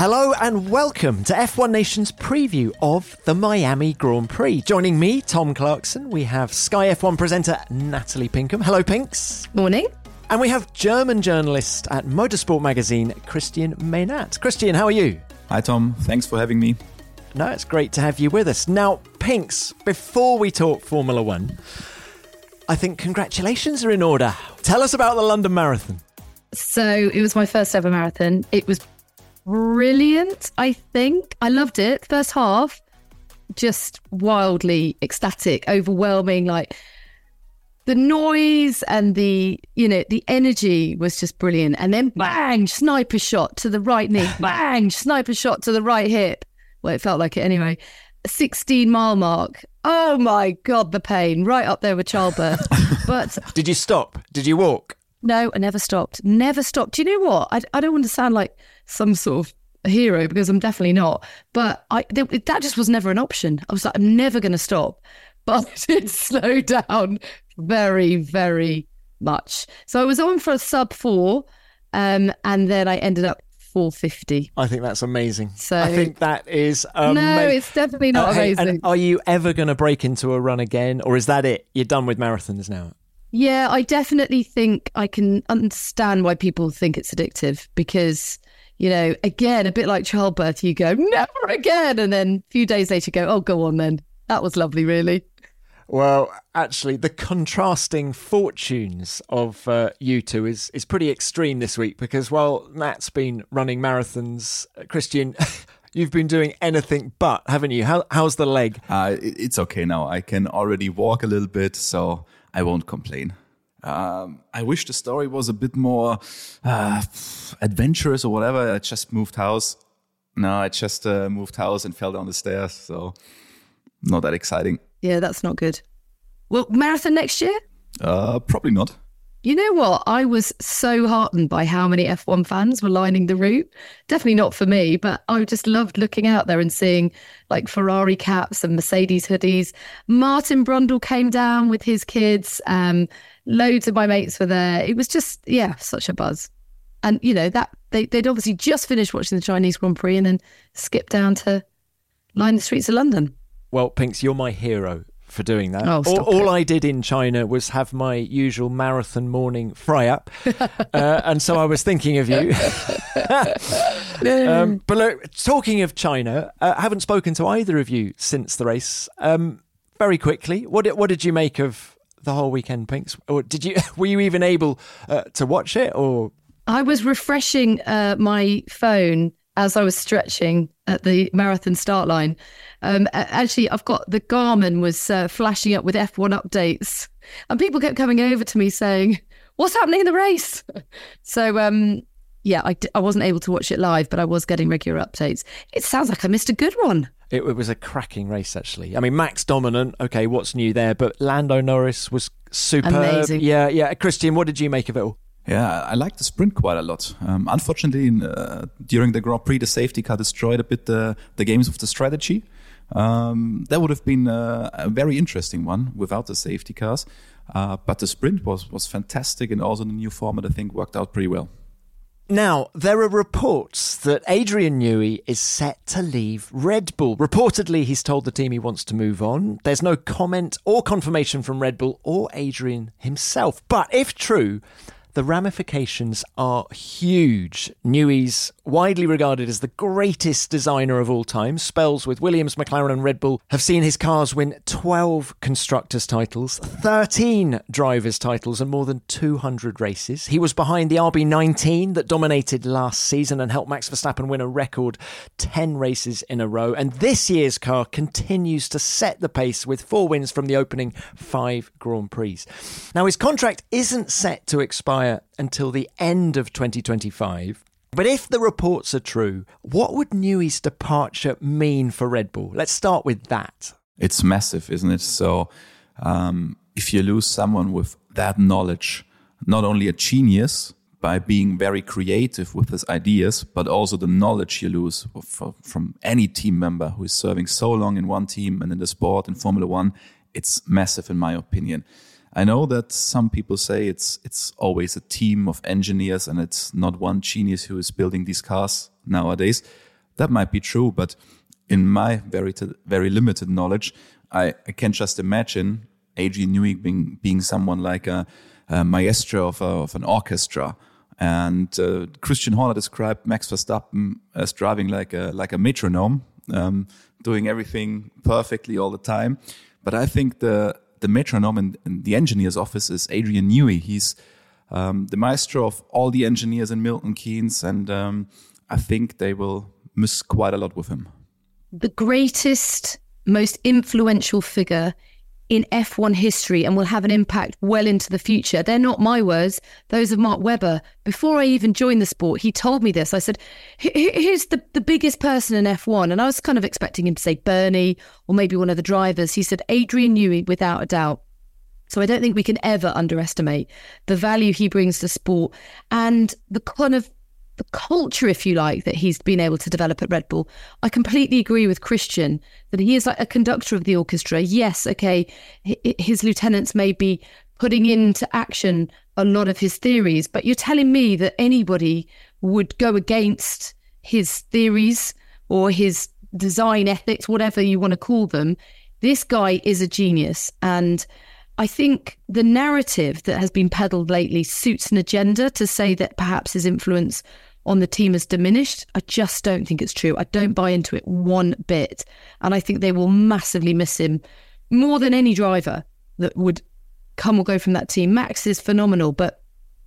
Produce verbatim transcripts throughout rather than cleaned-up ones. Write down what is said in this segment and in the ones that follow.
Hello and welcome to F one Nation's preview of the Miami Grand Prix. Joining me, Tom Clarkson, we have Sky F one presenter Natalie Pinkham. Hello, Pinks. Morning. And we have German journalist at Motorsport magazine, Christian Meynat. Christian, how are you? Hi, Tom. Thanks for having me. No, it's great to have you with us. Now, Pinks, before we talk Formula One, I think congratulations are in order. Tell us about the London Marathon. So it was my first ever marathon. It was brilliant, I think. I loved it. First half, just wildly ecstatic, overwhelming, like the noise and the, you know, the energy was just brilliant. And then bang, sniper shot to the right knee, bang, sniper shot to the right hip. Well, it felt like it anyway. sixteen mile mark. Oh my God, the pain, right up there with childbirth. But did you stop? Did you walk? No, I never stopped. Never stopped. Do you know what? I, I don't want to sound like some sort of hero because I'm definitely not. But I th- that just was never an option. I was like, I'm never going to stop. But it slowed down very, very much. So I was on for a sub four um, and then I ended up four fifty. I think that's amazing. So I think that is amazing. No, it's definitely not uh, hey, amazing. And are you ever going to break into a run again? Or is that it? You're done with marathons now? Yeah, I definitely think I can understand why people think it's addictive because, you know, again, a bit like childbirth, you go, never again. And then a few days later you go, oh, go on then. That was lovely, really. Well, actually, the contrasting fortunes of uh, you two is, is pretty extreme this week because while Nat's been running marathons, Christian, you've been doing anything but, haven't you? How, how's the leg? Uh, it's okay now. I can already walk a little bit, so I won't complain. Um, I wish the story was a bit more uh, adventurous or whatever. I just moved house. No, I just uh, moved house and fell down the stairs, so not that exciting. Yeah, that's not good. Well, marathon next year? Uh, probably not. You know what? I was so heartened by how many F one fans were lining the route. Definitely not for me, but I just loved looking out there and seeing like Ferrari caps and Mercedes hoodies. Martin Brundle came down with his kids. Um, loads of my mates were there. It was just, yeah, such a buzz. And, you know, that they, they'd obviously just finished watching the Chinese Grand Prix and then skipped down to line the streets of London. Well, Pinks, you're my hero for doing that. Oh, all all I did in China was have my usual marathon morning fry up. uh, and so I was thinking of you. um, but look, talking of China, I uh, haven't spoken to either of you since the race. Um, very quickly, what did, what did you make of the whole weekend, Pinks? Or did you were you even able uh, to watch it? Or I was refreshing uh, my phone as I was stretching at the marathon start line. Um, actually, I've got the Garmin was uh, flashing up with F one updates and people kept coming over to me saying, what's happening in the race? So, um, yeah, I, d- I wasn't able to watch it live, but I was getting regular updates. It sounds like I missed a good one. It, it was a cracking race, actually. I mean, Max dominant. Okay, what's new there? But Lando Norris was superb. Amazing. Yeah, yeah. Christian, what did you make of it all? Yeah, I like the sprint quite a lot. Um, unfortunately, uh, during the Grand Prix, the safety car destroyed a bit the, the games of the strategy. Um, that would have been uh, a very interesting one without the safety cars. Uh, but the sprint was, was fantastic, and also the new format, I think, worked out pretty well. Now, there are reports that Adrian Newey is set to leave Red Bull. Reportedly, he's told the team he wants to move on. There's no comment or confirmation from Red Bull or Adrian himself. But if true, the ramifications are huge. Newey's widely regarded as the greatest designer of all time. Spells with Williams, McLaren and Red Bull have seen his cars win twelve constructors' titles, thirteen drivers' titles and more than two hundred races. He was behind the R B nineteen that dominated last season and helped Max Verstappen win a record ten races in a row. And this year's car continues to set the pace with four wins from the opening five Grand Prix. Now, his contract isn't set to expire until the end of twenty twenty-five. But if the reports are true, what would Newey's departure mean for Red Bull? Let's start with that. It's massive, isn't it? So um, if you lose someone with that knowledge, not only a genius by being very creative with his ideas, but also the knowledge you lose from any team member who is serving so long in one team and in the sport, in Formula One, it's massive in my opinion. I know that some people say it's it's always a team of engineers and it's not one genius who is building these cars nowadays. that might be true, but in my very very limited knowledge, I, I can just imagine Adrian Newey being being someone like a, a maestro of, a, of an orchestra. And uh, Christian Horner described Max Verstappen as driving like a like a metronome, um, doing everything perfectly all the time. But I think the the metronome in, in the engineer's office is Adrian Newey. He's um, the maestro of all the engineers in Milton Keynes, and um, I think they will miss quite a lot with him. The greatest, most influential figure in F one history, and will have an impact well into the future. They're not my words, those of Mark Webber. Before I even joined the sport, he told me this. I said, who's the, the biggest person in F one? And I was kind of expecting him to say Bernie or maybe one of the drivers. He said, Adrian Newey, without a doubt. So I don't think we can ever underestimate the value he brings to sport and the kind of the culture, if you like, that he's been able to develop at Red Bull. I completely agree with Christian that he is like a conductor of the orchestra. Yes, okay, his lieutenants may be putting into action a lot of his theories, but you're telling me that anybody would go against his theories or his design ethics, whatever you want to call them. This guy is a genius. And I think the narrative that has been peddled lately suits an agenda to say that perhaps his influence on the team has diminished. I just don't think it's true. I don't buy into it one bit. And I think they will massively miss him more than any driver that would come or go from that team. Max is phenomenal, but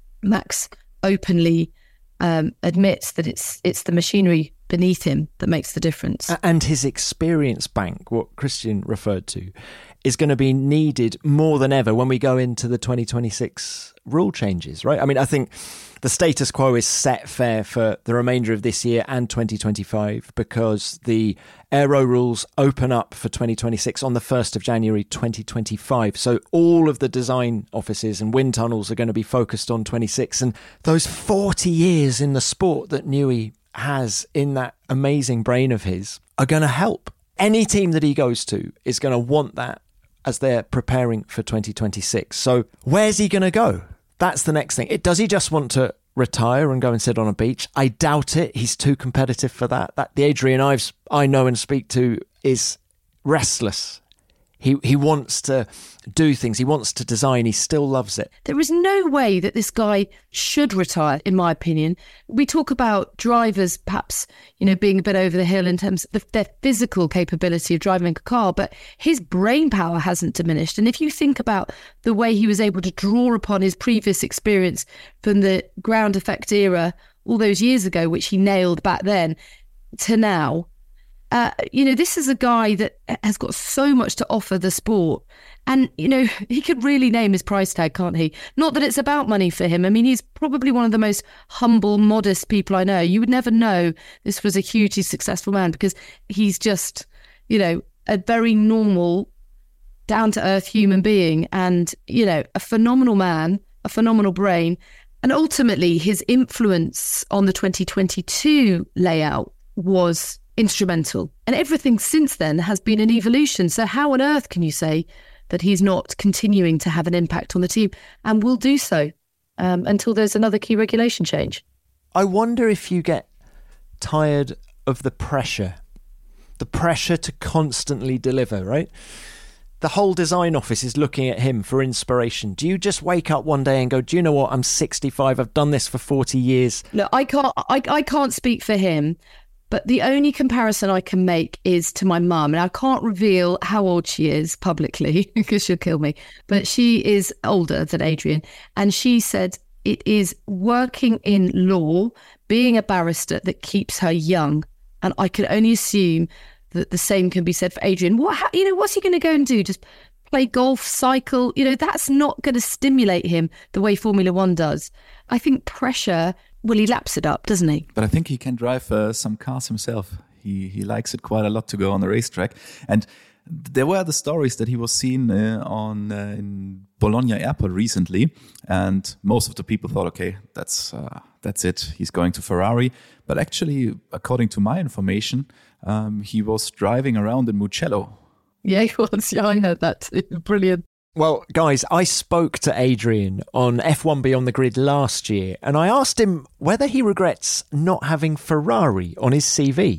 Max openly um, admits that it's it's the machinery beneath him that makes the difference. And his experience bank, what Christian referred to, is going to be needed more than ever when we go into the twenty twenty-six rule changes, right? I mean, I think the status quo is set fair for the remainder of this year and twenty twenty-five because the aero rules open up for twenty twenty-six on the first of January twenty twenty-five. So all of the design offices and wind tunnels are going to be focused on twenty-six. And those forty years in the sport that Newey has in that amazing brain of his are going to help. Any team that he goes to is going to want that as they're preparing for twenty twenty-six. So where's he going to go? That's the next thing. It, does he just want to retire and go and sit on a beach? I doubt it. He's too competitive for that. That the Adrian Ives I know and speak to is restless. He he wants to do things. He wants to design. He still loves it. There is no way that this guy should retire, in my opinion. We talk about drivers perhaps, you know, being a bit over the hill in terms of their physical capability of driving a car, but his brain power hasn't diminished. And if you think about the way he was able to draw upon his previous experience from the ground effect era all those years ago, which he nailed back then, to now, Uh, you know, this is a guy that has got so much to offer the sport. And, you know, he could really name his price tag, can't he? Not that it's about money for him. I mean, he's probably one of the most humble, modest people I know. You would never know this was a hugely successful man because he's just, you know, a very normal, down-to-earth human being and, you know, a phenomenal man, a phenomenal brain. And ultimately, his influence on the twenty twenty-two layout was instrumental, and everything since then has been an evolution. So how on earth can you say that he's not continuing to have an impact on the team and will do so um, until there's another key regulation change? I wonder if you get tired of the pressure, the pressure to constantly deliver, right? The whole design office is looking at him for inspiration. Do you just wake up one day and go, do you know what? I'm sixty-five. I've done this for forty years. Look, I can't, I, I can't speak for him. But the only comparison I can make is to my mum. And I can't reveal how old she is publicly because she'll kill me. But she is older than Adrian. And she said it is working in law, being a barrister, that keeps her young. And I can only assume that the same can be said for Adrian. What, how, you know, what's he going to go and do? Just play golf, cycle? You know, that's not going to stimulate him the way Formula One does. I think pressure... Well, he laps it up, doesn't he? But I think he can drive uh, some cars himself. He he likes it quite a lot to go on the racetrack. And there were the stories that he was seen uh, on uh, in Bologna Airport recently, and most of the people thought, okay, that's uh, that's it. He's going to Ferrari. But actually, according to my information, um, he was driving around in Mugello. Yeah, he was. Yeah, I heard that. Brilliant. Well, guys, I spoke to Adrian on F one Beyond the Grid last year, and I asked him whether he regrets not having Ferrari on his C V.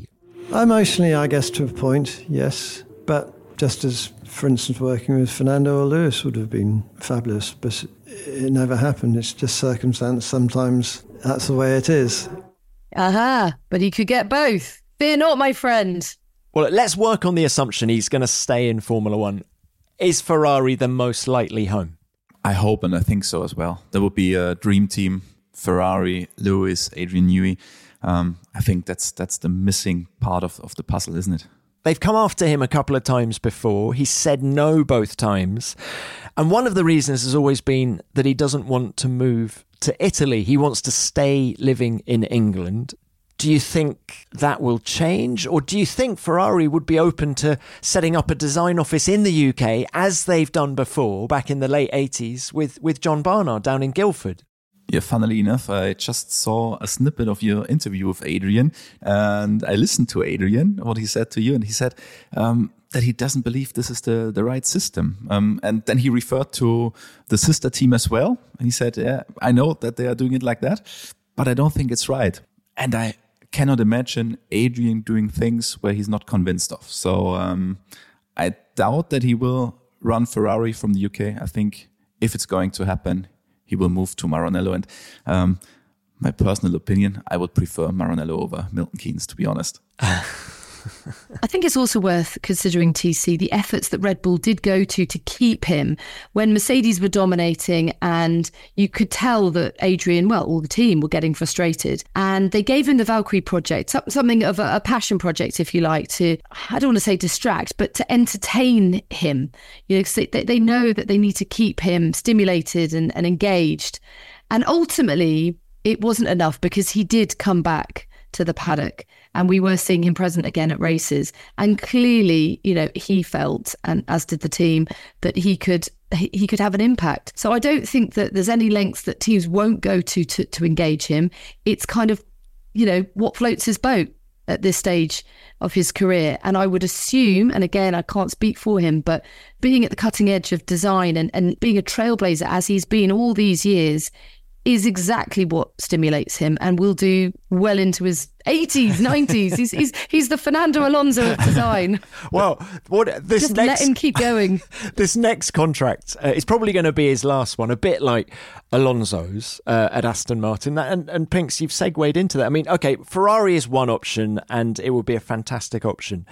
Emotionally, I guess, to a point, yes. But just as, for instance, working with Fernando or Lewis would have been fabulous, but it never happened. It's just circumstance. Sometimes that's the way it is. Aha, but he could get both. Fear not, my friend. Well, let's work on the assumption he's going to stay in Formula One. Is Ferrari the most likely home? I hope and I think so as well. There would be a dream team, Ferrari, Lewis, Adrian Newey. Um, I think that's that's the missing part of, of the puzzle, isn't it? They've come after him a couple of times before. He said no both times. And one of the reasons has always been that he doesn't want to move to Italy. He wants to stay living in England. Do you think that will change? Or do you think Ferrari would be open to setting up a design office in the U K, as they've done before back in the late eighties with, with John Barnard down in Guildford? Yeah, funnily enough, I just saw a snippet of your interview with Adrian, and I listened to Adrian, what he said to you, and he said um, that he doesn't believe this is the, the right system. Um, and then he referred to the sister team as well. And he said, yeah, I know that they are doing it like that, but I don't think it's right. And I cannot imagine Adrian doing things where he's not convinced of. So um, I doubt that he will run Ferrari from the U K. I think if it's going to happen, he will move to Maranello. And um, my personal opinion, I would prefer Maranello over Milton Keynes, to be honest. I think it's also worth considering, T C, the efforts that Red Bull did go to to keep him when Mercedes were dominating, and you could tell that Adrian, well, all the team were getting frustrated, and they gave him the Valkyrie project, something of a, a passion project, if you like, to, I don't want to say distract, but to entertain him. You know, 'cause they, they know that they need to keep him stimulated and, and engaged. And ultimately, it wasn't enough, because he did come back to the paddock and we were seeing him present again at races, and clearly, you know, he felt, and as did the team, that he could he could have an impact. So I don't think that there's any lengths that teams won't go to to, to engage him. It's kind of, you know, what floats his boat at this stage of his career. And I would assume, and again, I can't speak for him, but being at the cutting edge of design and, and being a trailblazer as he's been all these years is exactly what stimulates him, and will do well into his eighties, nineties. He's he's he's the Fernando Alonso of design. Well, what this Just next, let him keep going. This next contract uh, is probably going to be his last one, a bit like Alonso's uh, at Aston Martin. And and Pinks, you've segued into that. I mean, okay, Ferrari is one option, and it would be a fantastic option.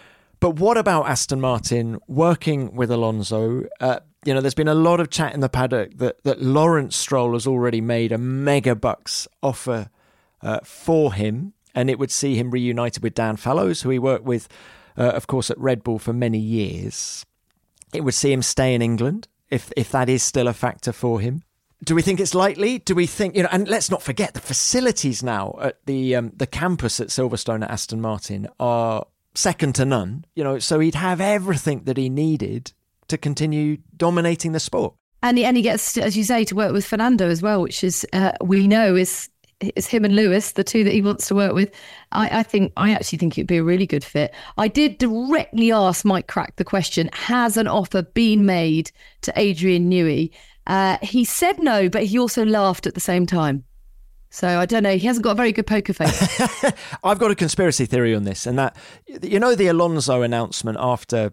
But what about Aston Martin working with Alonso? Uh, you know, there's been a lot of chat in the paddock that, that Lawrence Stroll has already made a mega bucks offer uh, for him, and it would see him reunited with Dan Fallows, who he worked with, uh, of course, at Red Bull for many years. It would see him stay in England, if if that is still a factor for him. Do we think it's likely? Do we think, you know, and let's not forget the facilities now at the um, the campus at Silverstone at Aston Martin are second to none, you know, so he'd have everything that he needed to continue dominating the sport. And he, and he gets, as you say, to work with Fernando as well, which is, uh, we know is is him and Lewis, the two that he wants to work with. I, I think, I actually think it'd be a really good fit. I did directly ask Mike Crack the question, has an offer been made to Adrian Newey? Uh, he said no, but he also laughed at the same time. So I don't know. He hasn't got a very good poker face. I've got a conspiracy theory on this, and that, you know, the Alonso announcement after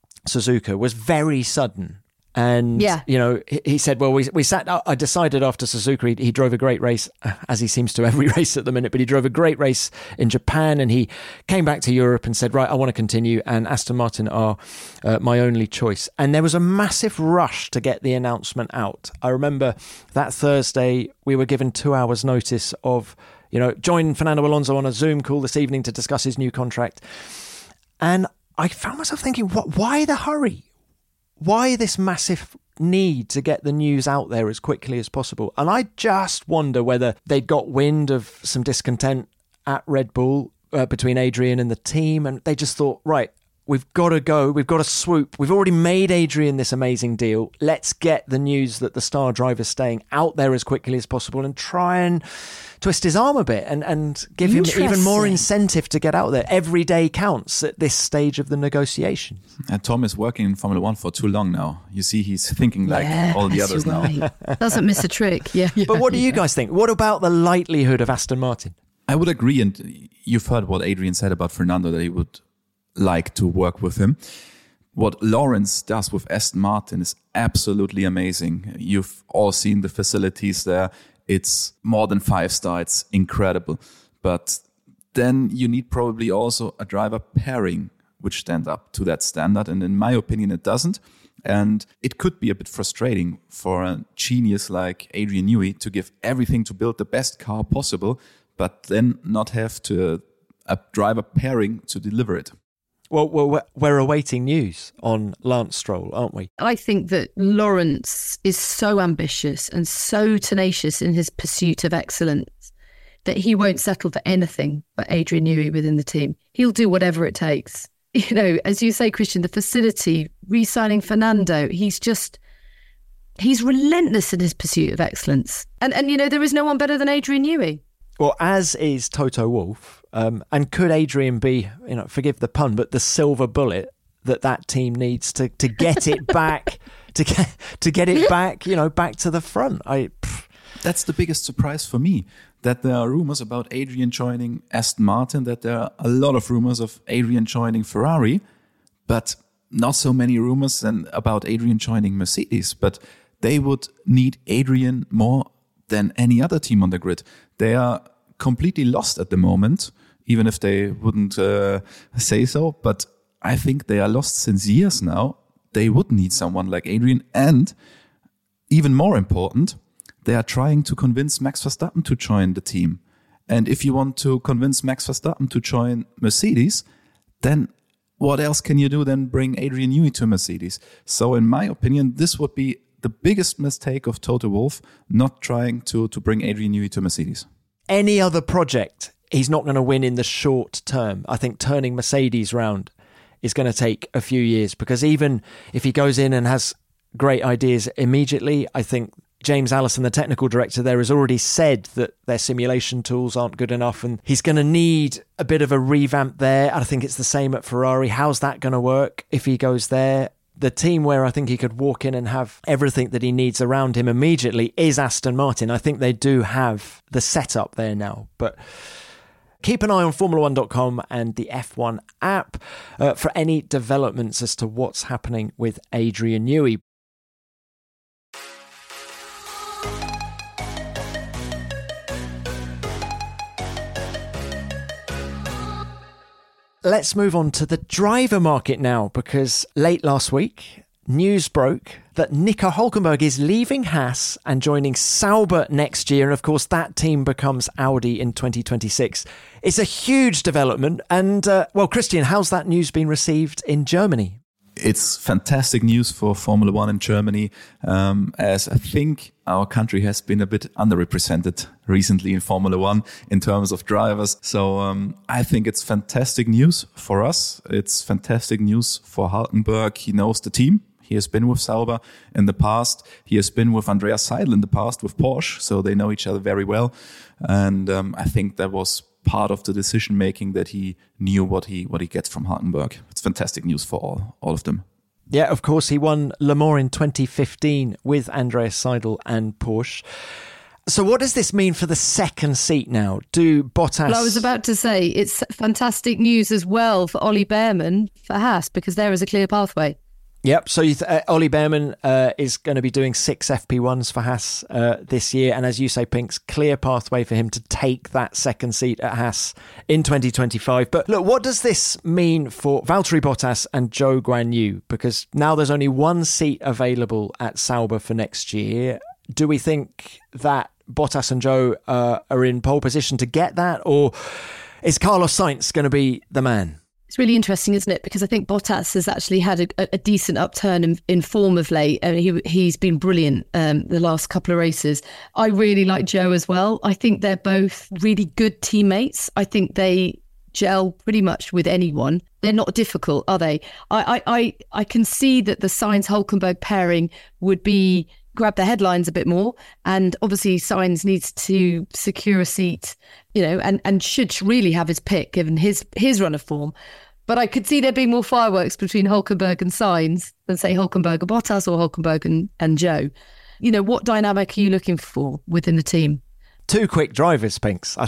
Suzuka was very sudden. And, yeah. you know, he, he said, well, we we sat, I decided after Suzuka, he, he drove a great race, as he seems to every race at the minute, but he drove a great race in Japan, and he came back to Europe and said, right, I want to continue, and Aston Martin are uh, my only choice. And there was a massive rush to get the announcement out. I remember that Thursday, we were given two hours notice of, you know, join Fernando Alonso on a Zoom call this evening to discuss his new contract. And I found myself thinking, what? Why the hurry? Why this massive need to get the news out there as quickly as possible? And I just wonder whether they'd got wind of some discontent at Red Bull uh, between Adrian and the team, and they just thought, right, we've got to go, we've got to swoop. We've already made Adrian this amazing deal. Let's get the news that the star driver's staying out there as quickly as possible and try and twist his arm a bit and, and give him even more incentive to get out there. Every day counts at this stage of the negotiation. And Tom is working in Formula One for too long now. You see, he's thinking like yeah, all the others right. now. Doesn't miss a trick. Yeah. But what do you guys think? What about the likelihood of Aston Martin? I would agree. And you've heard what Adrian said about Fernando, that he would like to work with him. What Lawrence does with Aston Martin is absolutely amazing. You've all seen the facilities there. It's more than five star. It's incredible. But then you need probably also a driver pairing which stand up to that standard. And in my opinion, it doesn't. And it could be a bit frustrating for a genius like Adrian Newey to give everything to build the best car possible, but then not have to a driver pairing to deliver it. Well, we're, we're awaiting news on Lance Stroll, aren't we? I think that Lawrence is so ambitious and so tenacious in his pursuit of excellence that he won't settle for anything but Adrian Newey within the team. He'll do whatever it takes. You know, as you say, Christian, the facility, re-signing Fernando, he's just, he's relentless in his pursuit of excellence. And, and you know, there is no one better than Adrian Newey. Well, as is Toto Wolff. Um, and could Adrian be, you know, forgive the pun, but the silver bullet that that team needs to, to get it back, to get to get it back, you know, back to the front? I. Pff. That's the biggest surprise for me, that there are rumors about Adrian joining Aston Martin, that there are a lot of rumors of Adrian joining Ferrari, but not so many rumors than about Adrian joining Mercedes. But they would need Adrian more than any other team on the grid. They are completely lost at the moment, even if they wouldn't uh, say so. But I think they are lost since years now. They would need someone like Adrian. And even more important, they are trying to convince Max Verstappen to join the team. And if you want to convince Max Verstappen to join Mercedes, then what else can you do than bring Adrian Newey to Mercedes? So in my opinion, this would be the biggest mistake of Toto Wolff, not trying to, to bring Adrian Newey to Mercedes. Any other project, he's not going to win in the short term. I think turning Mercedes round is going to take a few years, because even if he goes in and has great ideas immediately, I think James Allison, the technical director there, has already said that their simulation tools aren't good enough, and he's going to need a bit of a revamp there. I think it's the same at Ferrari. How's that going to work if he goes there? The team where I think he could walk in and have everything that he needs around him immediately is Aston Martin. I think they do have the setup there now. But keep an eye on Formula One dot com and the F one app uh, for any developments as to what's happening with Adrian Newey. Let's move on to the driver market now, because late last week, news broke that Nico Hülkenberg is leaving Haas and joining Sauber next year. And of course, that team becomes Audi in twenty twenty-six. It's a huge development. And, uh, well, Christian, how's that news been received in Germany? It's fantastic news for Formula One in Germany, um, as I think our country has been a bit underrepresented recently in Formula One in terms of drivers. So um, I think it's fantastic news for us. It's fantastic news for Hülkenberg. He knows the team. He has been with Sauber in the past. He has been with Andreas Seidl in the past with Porsche. So they know each other very well. And um, I think that was part of the decision making, that he knew what he what he gets from Hülkenberg. It's fantastic news for all, all of them. Yeah, of course, he won Le Mans in twenty fifteen with Andreas Seidl and Porsche. So what does this mean for the second seat now? Do Bottas... Well, I was about to say, it's fantastic news as well for Ollie Behrman for Haas, because there is a clear pathway. Yep, so you th- uh, Ollie Behrman uh, is going to be doing six F P ones for Haas uh, this year. And as you say, Pinks, clear pathway for him to take that second seat at Haas in twenty twenty-five. But look, what does this mean for Valtteri Bottas and Zhou Guanyu? Because now there's only one seat available at Sauber for next year. Do we think that Bottas and Zhou uh, are in pole position to get that? Or is Carlos Sainz going to be the man? It's really interesting, isn't it? Because I think Bottas has actually had a, a decent upturn in, in form of late. I mean, he, he's been brilliant um, the last couple of races. I really like Zhou as well. I think they're both really good teammates. I think they gel pretty much with anyone. They're not difficult, are they? I I, I, I can see that the Sainz-Hülkenberg pairing would be grab the headlines a bit more, and obviously Sainz needs to secure a seat, you know, and, and should really have his pick given his his run of form. But I could see there being more fireworks between Hülkenberg and Sainz than, say, Hülkenberg and Bottas or Hülkenberg and, and Zhou. You know, what dynamic are you looking for within the team? Two quick drivers, Pinks, I think.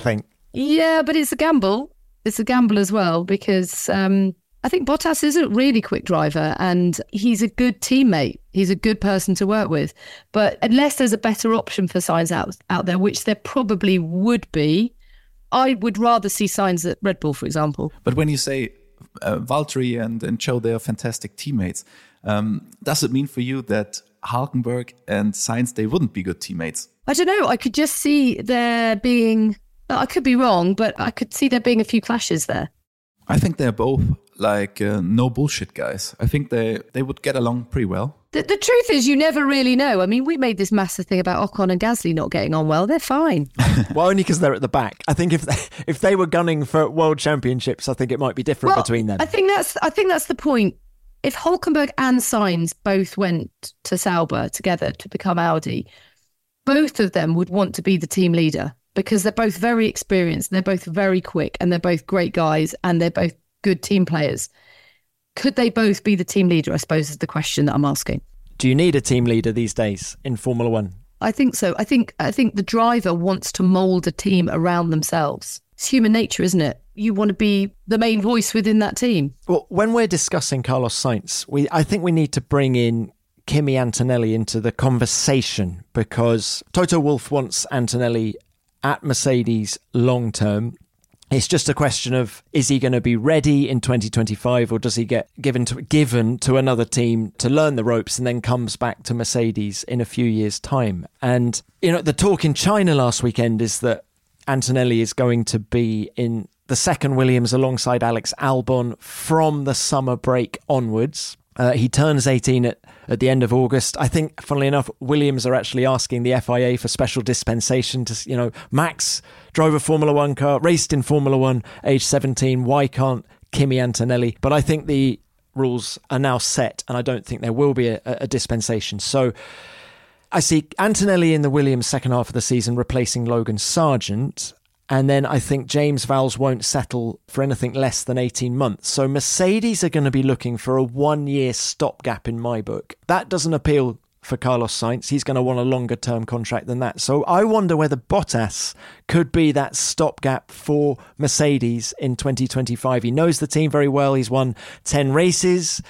Yeah, but it's a gamble. It's a gamble as well because um, I think Bottas is a really quick driver and he's a good teammate. He's a good person to work with. But unless there's a better option for Sainz out, out there, which there probably would be, I would rather see Sainz at Red Bull, for example. But when you say uh, Valtteri and, and Zhou, they are fantastic teammates, um, does it mean for you that Hulkenberg and Sainz, they wouldn't be good teammates? I don't know. I could just see there being, I could be wrong, but I could see there being a few clashes there. I think they're both like uh, no bullshit guys. I think they, they would get along pretty well. The, the truth is you never really know. I mean, we made this massive thing about Ocon and Gasly not getting on well. They're fine. Well, only because they're at the back. I think if they, if they were gunning for world championships, I think it might be different well, between them. I think that's I think that's the point. If Hulkenberg and Sainz both went to Sauber together to become Audi, both of them would want to be the team leader because they're both very experienced, they're both very quick, and they're both great guys, and they're both good team players. Could they both be the team leader, I suppose, is the question that I'm asking. Do you need a team leader these days in Formula One? I think so. I think I think the driver wants to mould a team around themselves. It's human nature, isn't it? You want to be the main voice within that team. Well, when we're discussing Carlos Sainz, we I think we need to bring in Kimi Antonelli into the conversation because Toto Wolff wants Antonelli at Mercedes long term. It's just a question of, is he going to be ready in twenty twenty-five or does he get given to given to another team to learn the ropes and then comes back to Mercedes in a few years' time? And, you know, the talk in China last weekend is that Antonelli is going to be in the second Williams alongside Alex Albon from the summer break onwards. Uh, he turns eighteen at, at the end of August. I think, funnily enough, Williams are actually asking the F I A for special dispensation to, you know, Max drove a Formula One car, raced in Formula One, age seventeen. Why can't Kimi Antonelli? But I think the rules are now set and I don't think there will be a, a dispensation. So I see Antonelli in the Williams second half of the season replacing Logan Sargent. And then I think James Vowles won't settle for anything less than eighteen months. So Mercedes are going to be looking for a one-year stopgap in my book. That doesn't appeal for Carlos Sainz. He's going to want a longer-term contract than that. So I wonder whether Bottas could be that stopgap for Mercedes in twenty twenty-five. He knows the team very well. He's won ten races.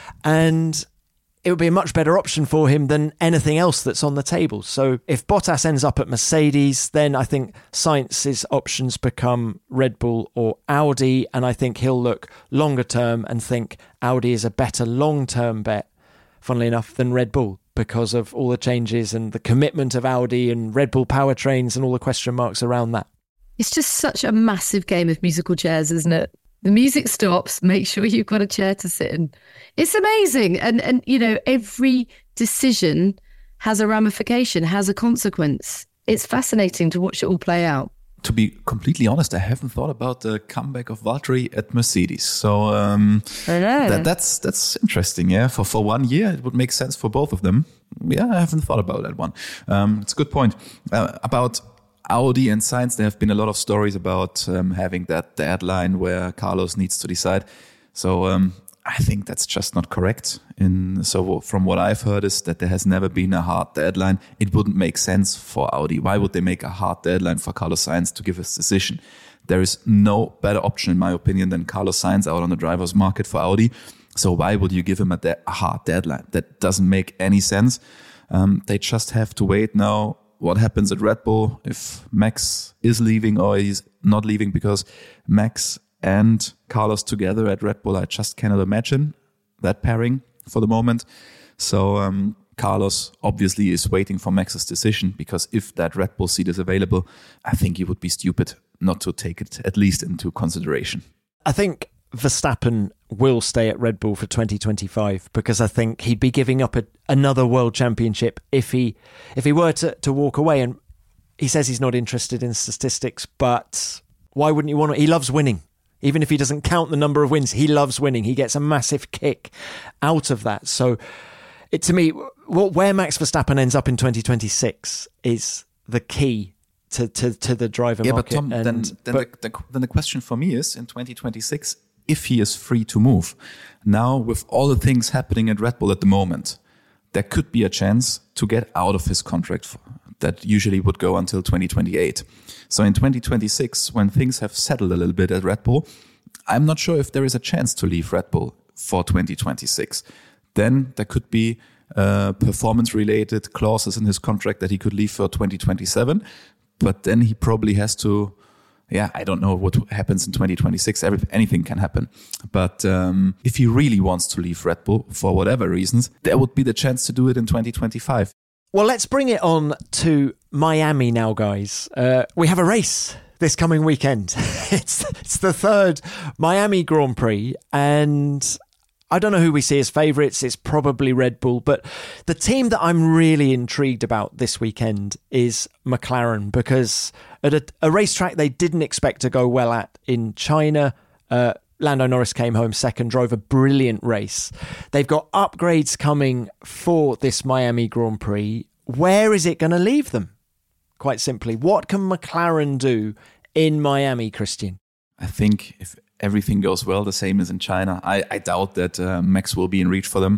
And it would be a much better option for him than anything else that's on the table. So if Bottas ends up at Mercedes, then I think Sainz's options become Red Bull or Audi. And I think he'll look longer term and think Audi is a better long-term bet, funnily enough, than Red Bull because of all the changes and the commitment of Audi and Red Bull powertrains and all the question marks around that. It's just such a massive game of musical chairs, isn't it? The music stops, make sure you've got a chair to sit in. It's amazing. And, and you know, every decision has a ramification, has a consequence. It's fascinating to watch it all play out. To be completely honest, I haven't thought about the comeback of Valtteri at Mercedes. So um, I know. That, that's that's interesting. Yeah, for for one year, it would make sense for both of them. Yeah, I haven't thought about that one. Um, it's a good point. Uh, about Audi and Sainz, there have been a lot of stories about um, having that deadline where Carlos needs to decide. So um, I think that's just not correct. In so from what I've heard is that there has never been a hard deadline. It wouldn't make sense for Audi. Why would they make a hard deadline for Carlos Sainz to give his decision? There is no better option, in my opinion, than Carlos Sainz out on the driver's market for Audi. So why would you give him a, de- a hard deadline? That doesn't make any sense. Um, they just have to wait now. What happens at Red Bull if Max is leaving or he's not leaving, because Max and Carlos together at Red Bull, I just cannot imagine that pairing for the moment. So um, Carlos obviously is waiting for Max's decision, because if that Red Bull seat is available, I think he would be stupid not to take it at least into consideration. I think Verstappen will stay at Red Bull for twenty twenty-five, because I think he'd be giving up a, another world championship if he if he were to, to walk away. And he says he's not interested in statistics, but why wouldn't you want to? He loves winning. Even if he doesn't count the number of wins, he loves winning. He gets a massive kick out of that. So it, to me, what, where Max Verstappen ends up in twenty twenty-six is the key to, to, to the driver yeah, market. But Tom, and, then, then, but, the, the, then the question for me is, in twenty twenty-six, if he is free to move, now with all the things happening at Red Bull at the moment, there could be a chance to get out of his contract. that usually would go until twenty twenty-eight. So in twenty twenty-six, when things have settled a little bit at Red Bull, I'm not sure if there is a chance to leave Red Bull for twenty twenty-six. Then there could be uh, performance-related clauses in his contract that he could leave for twenty twenty-seven. But then he probably has to, yeah, I don't know what happens in twenty twenty-six. Every, anything can happen. But um, if he really wants to leave Red Bull for whatever reasons, there would be the chance to do it in twenty twenty-five. Well, let's bring it on to Miami now, guys. Uh, we have a race this coming weekend. it's it's the third Miami Grand Prix, and I don't know who we see as favourites. It's probably Red Bull, but the team that I'm really intrigued about this weekend is McLaren, because at a, a racetrack they didn't expect to go well at in China, uh, Lando Norris came home second, drove a brilliant race. They've got upgrades coming for this Miami Grand Prix. Where is it going to leave them? Quite simply, what can McLaren do in Miami, Christian? I think if everything goes well, the same as in China, I, I doubt that uh, Max will be in reach for them.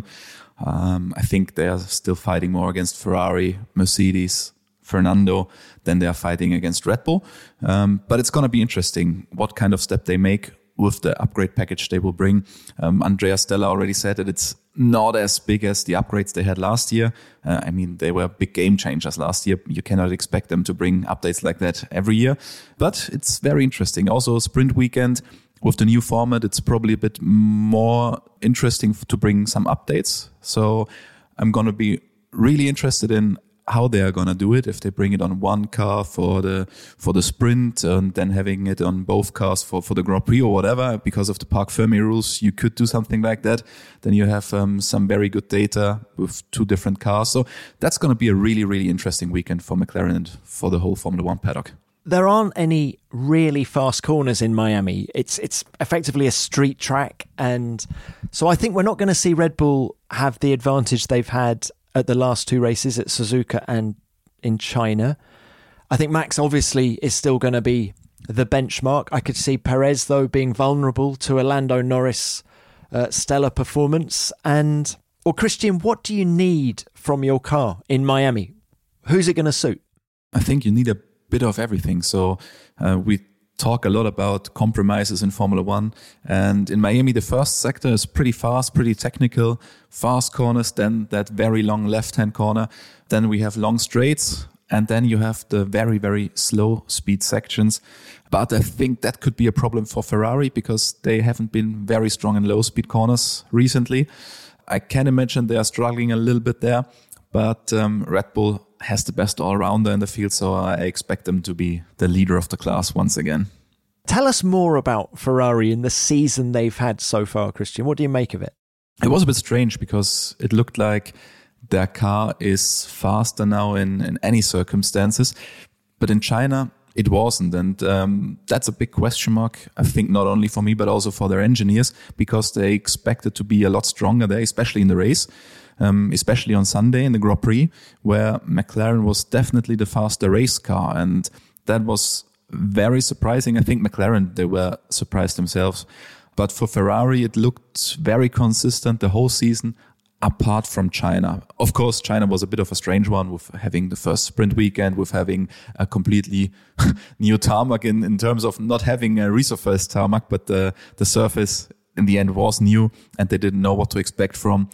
Um, I think they are still fighting more against Ferrari, Mercedes, Fernando than they are fighting against Red Bull. Um, but it's going to be interesting what kind of step they make with the upgrade package they will bring. Um, Andrea Stella already said that it's not as big as the upgrades they had last year. Uh, I mean, they were big game changers last year. You cannot expect them to bring updates like that every year. But it's very interesting. Also, sprint weekend with the new format, it's probably a bit more interesting to bring some updates. So I'm going to be really interested in how they are going to do it, if they bring it on one car for the for the sprint and then having it on both cars for, for the Grand Prix or whatever. Because of the Parc Fermé rules, you could do something like that. Then you have um, some very good data with two different cars. So that's going to be a really, really interesting weekend for McLaren and for the whole Formula One paddock. There aren't any really fast corners in Miami. It's it's effectively a street track. And so I think we're not going to see Red Bull have the advantage they've had at the last two races at Suzuka and in China. I think Max obviously is still going to be the benchmark. I could see Perez, though, being vulnerable to a Lando Norris uh, stellar performance. And, well, Christian, what do you need from your car in Miami? Who's it going to suit? I think you need a bit of everything. So uh, we talk a lot about compromises in Formula One. And in Miami, the first sector is pretty fast, pretty technical, fast corners, then that very long left-hand corner. Then we have long straights, and then you have the very, very slow speed sections. But I think that could be a problem for Ferrari because they haven't been very strong in low speed corners recently. I can imagine they are struggling a little bit there, but um, Red Bull has the best all-rounder in the field, so I expect them to be the leader of the class once again. Tell us more about Ferrari in the season they've had so far, Christian. What do you make of it? It was a bit strange because it looked like their car is faster now in, in any circumstances, but in China it wasn't, and um, that's a big question mark, I think, not only for me but also for their engineers, because they expected to be a lot stronger there, especially in the race. Um, especially on Sunday in the Grand Prix, where McLaren was definitely the faster race car. And that was very surprising. I think McLaren, they were surprised themselves. But for Ferrari, it looked very consistent the whole season, apart from China. Of course, China was a bit of a strange one with having the first sprint weekend, with having a completely new tarmac in, in terms of not having a resurfaced tarmac, but the, the surface in the end was new and they didn't know what to expect from.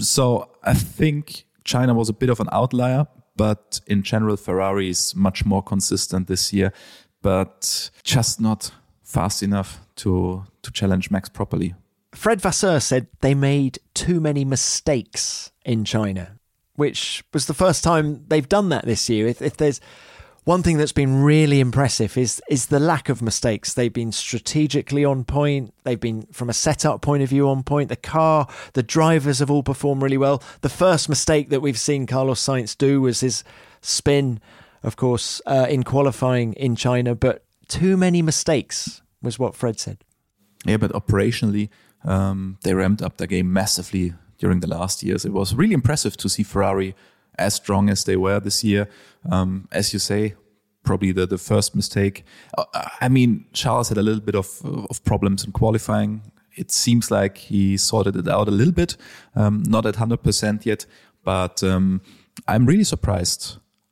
So I think China was a bit of an outlier, but in general, Ferrari is much more consistent this year, but just not fast enough to, to challenge Max properly. Fred Vasseur said they made too many mistakes in China, which was the first time they've done that this year. If, if there's one thing that's been really impressive is is the lack of mistakes. They've been strategically on point. They've been, from a setup point of view, on point. The car, the drivers have all performed really well. The first mistake that we've seen Carlos Sainz do was his spin, of course, uh, in qualifying in China. But too many mistakes was what Fred said. Yeah, but operationally, um, they ramped up their game massively during the last years. It was really impressive to see Ferrari as strong as they were this year. Um, as you say, probably the, the first mistake. Uh, I mean, Charles had a little bit of, of problems in qualifying. It seems like he sorted it out a little bit, um, not at one hundred percent yet, but um, I'm really surprised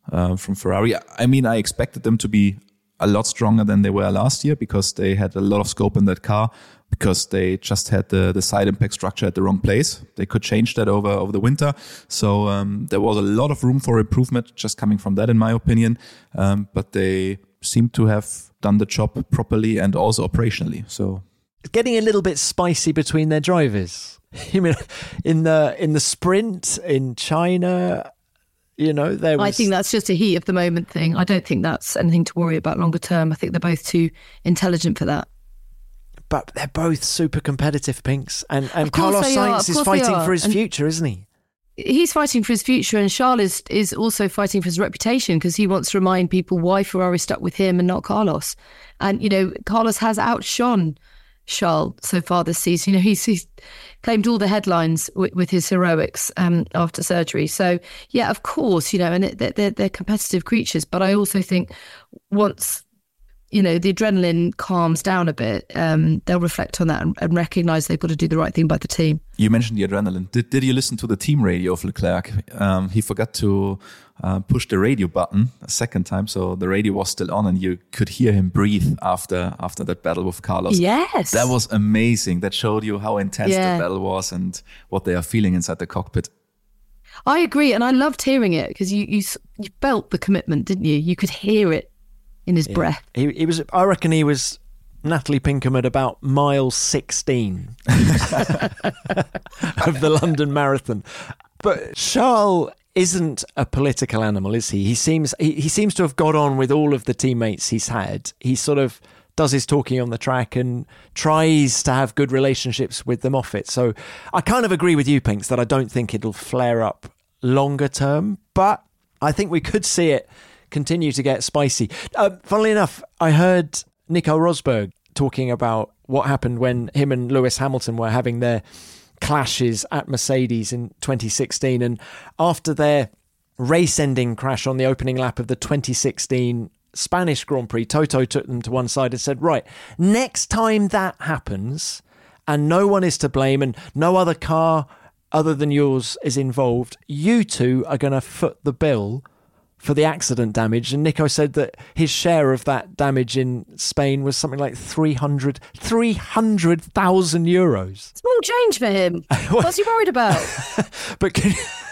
uh, from Ferrari. I mean, I expected them to be a lot stronger than they were last year because they had a lot of scope in that car, because they just had the, the side impact structure at the wrong place. They could change that over, over the winter. So um, there was a lot of room for improvement just coming from that, in my opinion. Um, but they seem to have done the job properly and also operationally. So it's getting a little bit spicy between their drivers. You mean in the in the sprint in China? You know, there was... I think that's just a heat of the moment thing. I don't think that's anything to worry about longer term. I think they're both too intelligent for that. But they're both super competitive, Pinks. And, and Of course Carlos they are, Sainz of is course they fighting are. for his And- future, isn't he? He's fighting for his future, and Charles is, is also fighting for his reputation because he wants to remind people why Ferrari stuck with him and not Carlos. And, you know, Carlos has outshone Charles so far this season. You know, he's, he's claimed all the headlines with, with his heroics um, after surgery. So, yeah, of course, you know, and it, they're, they're competitive creatures. But I also think once, you know, the adrenaline calms down a bit, um, they'll reflect on that and, and recognise they've got to do the right thing by the team. you mentioned the adrenaline. Did did you listen to the team radio of Leclerc? Um, he forgot to uh, push the radio button a second time, so the radio was still on, and you could hear him breathe after after that battle with Carlos. Yes, That was amazing. That showed you how intense Yeah. the battle was and what they are feeling inside the cockpit. I agree, and I loved hearing it because you, you s- you felt the commitment, didn't you? You could hear it in his breath. He, he was. I reckon he was Natalie Pinkham at about mile sixteen of the London Marathon. But Charles isn't a political animal, is he? He seems he, he seems to have got on with all of the teammates he's had. He sort of does his talking on the track and tries to have good relationships with them off it. So I kind of agree with you, Pinks, that I don't think it'll flare up longer term, but I think we could see it continue to get spicy. Uh, funnily enough, I heard Nico Rosberg talking about what happened when him and Lewis Hamilton were having their clashes at Mercedes in twenty sixteen. And after their race-ending crash on the opening lap of the twenty sixteen Spanish Grand Prix, Toto took them to one side and said, right, next time that happens and no one is to blame and no other car other than yours is involved, you two are going to foot the bill for the accident damage. And Nico said that his share of that damage in Spain was something like three hundred thousand euros. Small change for him. What's he worried about? But can,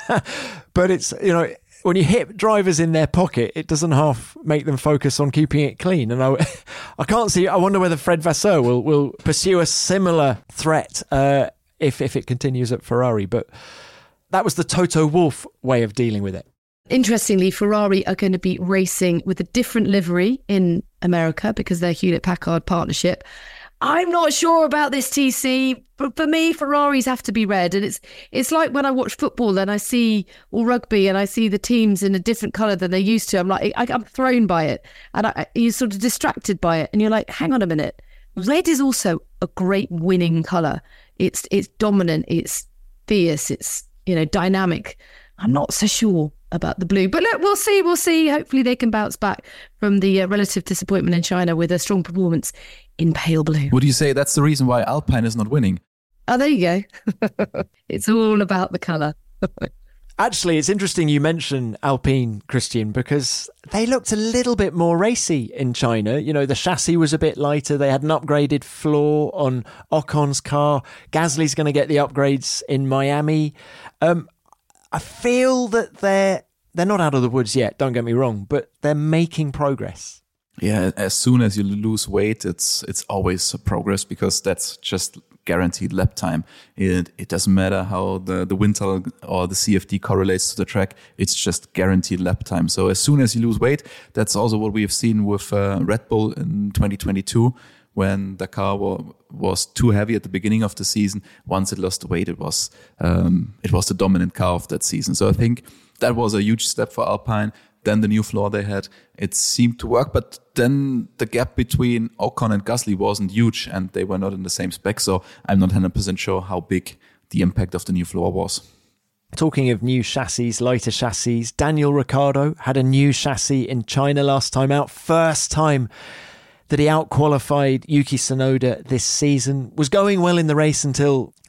but it's, you know, when you hit drivers in their pocket, it doesn't half make them focus on keeping it clean. And I, I can't see, I wonder whether Fred Vasseur will, will pursue a similar threat uh, if, if it continues at Ferrari. But that was the Toto Wolff way of dealing with it. Interestingly, Ferrari are going to be racing with a different livery in America because they're Hewlett-Packard partnership. I'm not sure about this, T C, but for me, Ferraris have to be red. And it's it's like when I watch football and I see, or rugby, and I see the teams in a different colour than they're used to. I'm like, I, I'm thrown by it. And I, you're sort of distracted by it. And you're like, hang on a minute. Red is also a great winning colour. It's it's dominant, it's fierce, it's, you know, dynamic. I'm not so sure about the blue, but look, we'll see, we'll see. Hopefully they can bounce back from the uh, relative disappointment in China with a strong performance in pale blue. Would you say that's the reason why Alpine is not winning? Oh, there you go. It's all about the colour. Actually, it's interesting you mention Alpine, Christian, because they looked a little bit more racy in China. You know, the chassis was a bit lighter. They had an upgraded floor on Ocon's car. Gasly's going to get the upgrades in Miami. Um, I feel that they're they're not out of the woods yet, don't get me wrong, but they're making progress. Yeah, as soon as you lose weight, it's it's always a progress because that's just guaranteed lap time. It it doesn't matter how the, the wind tunnel or the C F D correlates to the track. It's just guaranteed lap time. So as soon as you lose weight, that's also what we have seen with uh, Red Bull in twenty twenty-two. When the car wa- was too heavy at the beginning of the season, once it lost the weight, it was um, it was the dominant car of that season. So I think that was a huge step for Alpine. Then the new floor they had, it seemed to work, but then the gap between Ocon and Gasly wasn't huge, and they were not in the same spec. So I'm not one hundred percent sure how big the impact of the new floor was. Talking of new chassis, lighter chassis, Daniel Ricciardo had a new chassis in China last time out. First time that he out-qualified Yuki Tsunoda this season. Was going well in the race until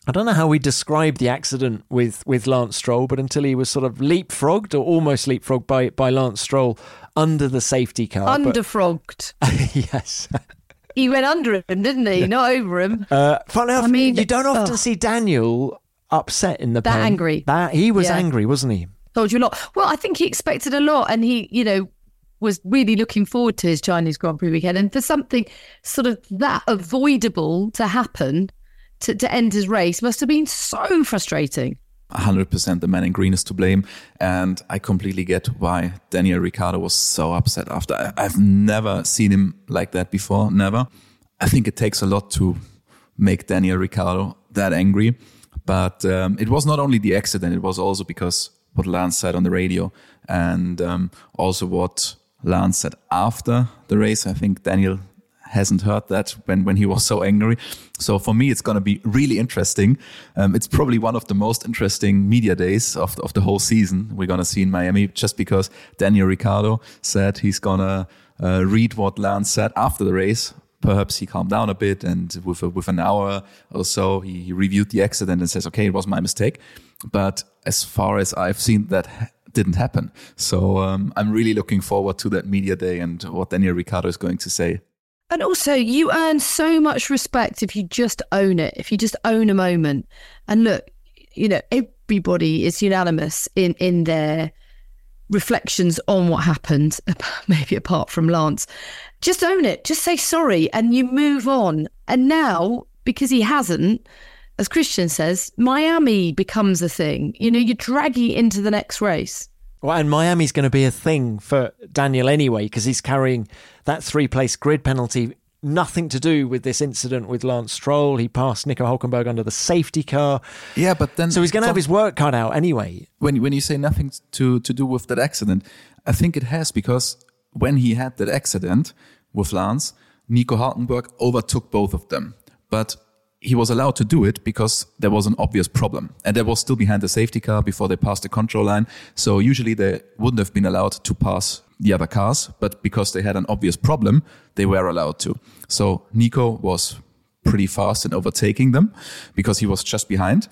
I don't know how we describe the accident with, with Lance Stroll, but until he was sort of leapfrogged or almost leapfrogged by, by Lance Stroll under the safety car. Underfrogged. But, yes. He went under him, didn't he? Not over him. Uh, funny enough, I mean, you don't often oh. see Daniel upset in the That pen. angry. That, he was Yeah. angry, wasn't he? Told you a lot. Well, I think he expected a lot, and he, you know, was really looking forward to his Chinese Grand Prix weekend. And for something sort of that avoidable to happen, to, to end his race, must have been so frustrating. one hundred percent the man in green is to blame. And I completely get why Daniel Ricciardo was so upset after. I, I've never seen him like that before, never. I think it takes a lot to make Daniel Ricciardo that angry. But um, it was not only the accident, it was also because what Lance said on the radio and um, also what Lance said after the race. I think Daniel hasn't heard that when, when he was so angry. So for me, it's going to be really interesting. Um, it's probably one of the most interesting media days of, of the whole season we're going to see in Miami, just because Daniel Ricciardo said he's going to uh, read what Lance said after the race. Perhaps he calmed down a bit, and with a, with an hour or so, he, he reviewed the accident and says, okay, it was my mistake. But as far as I've seen, that ha- didn't happen. So um, I'm really looking forward to that media day and what Daniel Ricciardo is going to say. And also, you earn so much respect if you just own it, if you just own a moment. And look, you know, everybody is unanimous in, in their reflections on what happened, maybe apart from Lance. Just own it. Just say sorry and you move on. And now, because he hasn't, as Christian says, Miami becomes a thing. You know, you're dragging it into the next race. Well, and Miami's going to be a thing for Daniel anyway, because he's carrying that three-place grid penalty. Nothing to do with this incident with Lance Stroll. He passed Nico Hülkenberg under the safety car. Yeah, but then... So he's going to have his work cut out anyway. When, when you say nothing to, to do with that accident, I think it has, because when he had that accident with Lance, Nico Hülkenberg overtook both of them. But he was allowed to do it because there was an obvious problem. And they was still behind the safety car before they passed the control line. So usually they wouldn't have been allowed to pass the other cars, but because they had an obvious problem, they were allowed to. So Nico was pretty fast in overtaking them because he was just behind.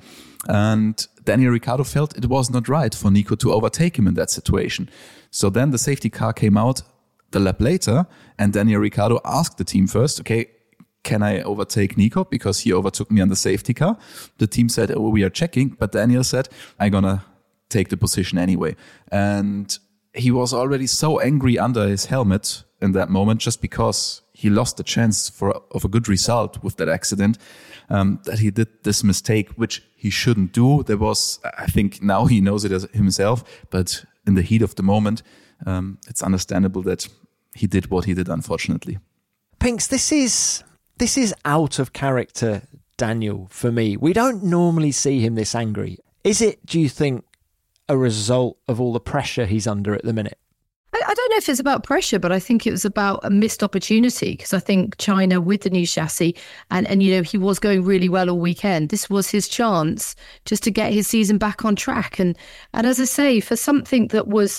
And Daniel Ricciardo felt it was not right for Nico to overtake him in that situation. So then the safety car came out the lap later, and Daniel Ricciardo asked the team first, okay, can I overtake Nico because he overtook me on the safety car? The team said, oh, we are checking. But Daniel said, I'm going to take the position anyway. And he was already so angry under his helmet in that moment, just because he lost the chance for of a good result with that accident, um, that he did this mistake, which he shouldn't do. There was, I think now he knows it as himself, but in the heat of the moment, um, it's understandable that he did what he did, unfortunately. Pinks, this is... This is out of character, Daniel, for me. We don't normally see him this angry. Is it, do you think, a result of all the pressure he's under at the minute? I, I don't know if it's about pressure, but I think it was about a missed opportunity, because I think China with the new chassis and, and, you know, he was going really well all weekend. This was his chance just to get his season back on track. And, and as I say, for something that was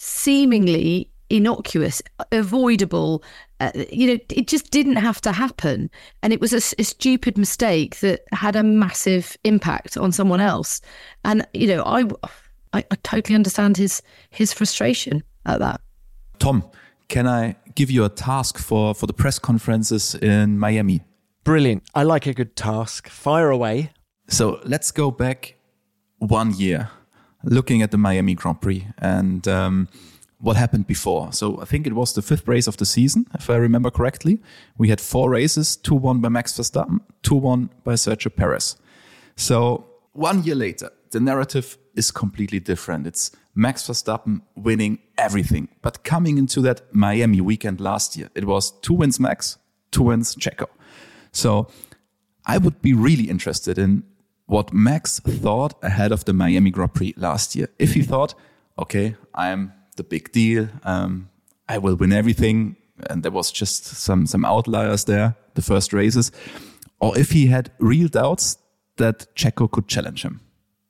seemingly innocuous, avoidable, uh, you know, it just didn't have to happen. And it was a, a stupid mistake that had a massive impact on someone else. And, you know, I, I, I totally understand his his frustration at that. Tom, can I give you a task for, for the press conferences in Miami? Brilliant. I like a good task. Fire away. So let's go back one year, looking at the Miami Grand Prix and um, what happened before. So I think it was the fifth race of the season, if I remember correctly. We had four races, two won by Max Verstappen, two won by Sergio Perez. So one year later, the narrative is completely different. It's Max Verstappen winning everything. But coming into that Miami weekend last year, it was two wins Max, two wins Checo. So I would be really interested in what Max thought ahead of the Miami Grand Prix last year. If he thought, okay, I'm the big deal, um, I will win everything, and there was just some some outliers there, the first races, or if he had real doubts that Checo could challenge him.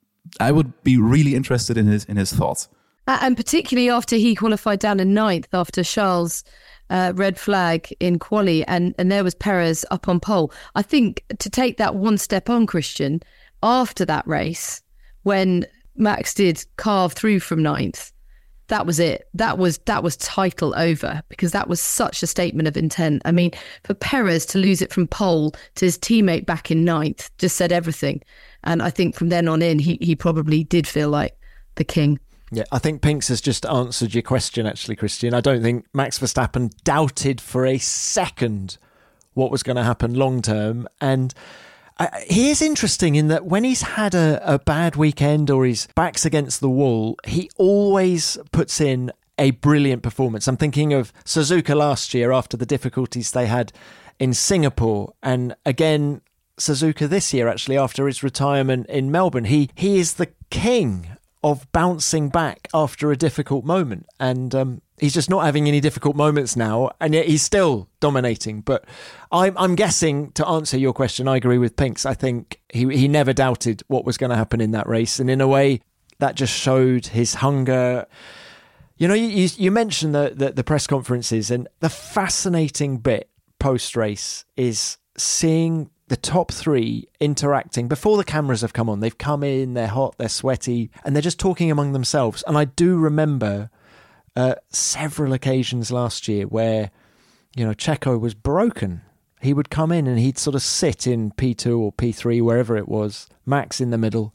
I would be really interested in his in his thoughts. Uh, and particularly after he qualified down in ninth after Charles' uh, red flag in quali, and, and there was Perez up on pole. I think to take that one step on, Christian, after that race, when Max did carve through from ninth, that was it. That was that was title over, because that was such a statement of intent. I mean, for Perez to lose it from pole to his teammate back in ninth just said everything. And I think from then on in, he, he probably did feel like the king. Yeah, I think Pinks has just answered your question, actually, Christian. I don't think Max Verstappen doubted for a second what was going to happen long term. And I, he is interesting in that when he's had a, a bad weekend or his back's against the wall, he always puts in a brilliant performance. I'm thinking of Suzuka last year after the difficulties they had in Singapore. And again, Suzuka this year, actually, after his retirement in Melbourne. He, he is the king of bouncing back after a difficult moment. And um, he's just not having any difficult moments now, and yet he's still dominating. But I'm, I'm guessing, to answer your question, I agree with Pinks. I think he, he never doubted what was going to happen in that race. And in a way, that just showed his hunger. You know, you, you mentioned the, the, the press conferences, and the fascinating bit post-race is seeing the top three interacting before the cameras have come on. They've come in, they're hot, they're sweaty, and they're just talking among themselves. And I do remember uh, several occasions last year where, you know, Checo was broken. He would come in and he'd sort of sit in P two or P three, wherever it was, Max in the middle,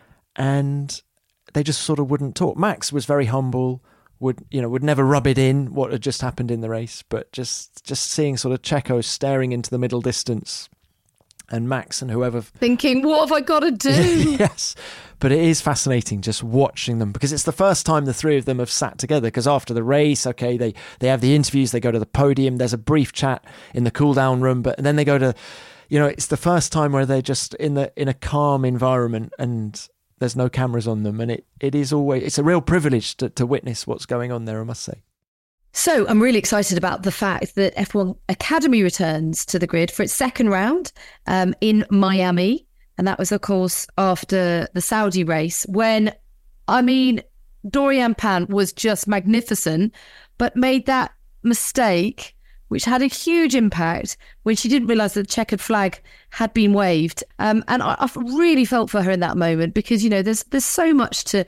and they just sort of wouldn't talk. Max was very humble, would, you know, would never rub it in what had just happened in the race, but just, just seeing sort of Checo staring into the middle distance, and Max and whoever thinking, what have I got to do? Yes, but it is fascinating just watching them, because it's the first time the three of them have sat together. Because after the race, okay, they they have the interviews, they go to the podium, there's a brief chat in the cool down room, but and then they go to, you know, it's the first time where they're just in the in a calm environment and there's no cameras on them, and it it is always, it's a real privilege to, to witness what's going on there, I must say. So I'm really excited about the fact that F one Academy returns to the grid for its second round um, in Miami. And that was, of course, after the Saudi race when, I mean, Dorian Pan was just magnificent, but made that mistake, which had a huge impact when she didn't realise that the checkered flag had been waved. Um, and I, I really felt for her in that moment, because, you know, there's there's so much to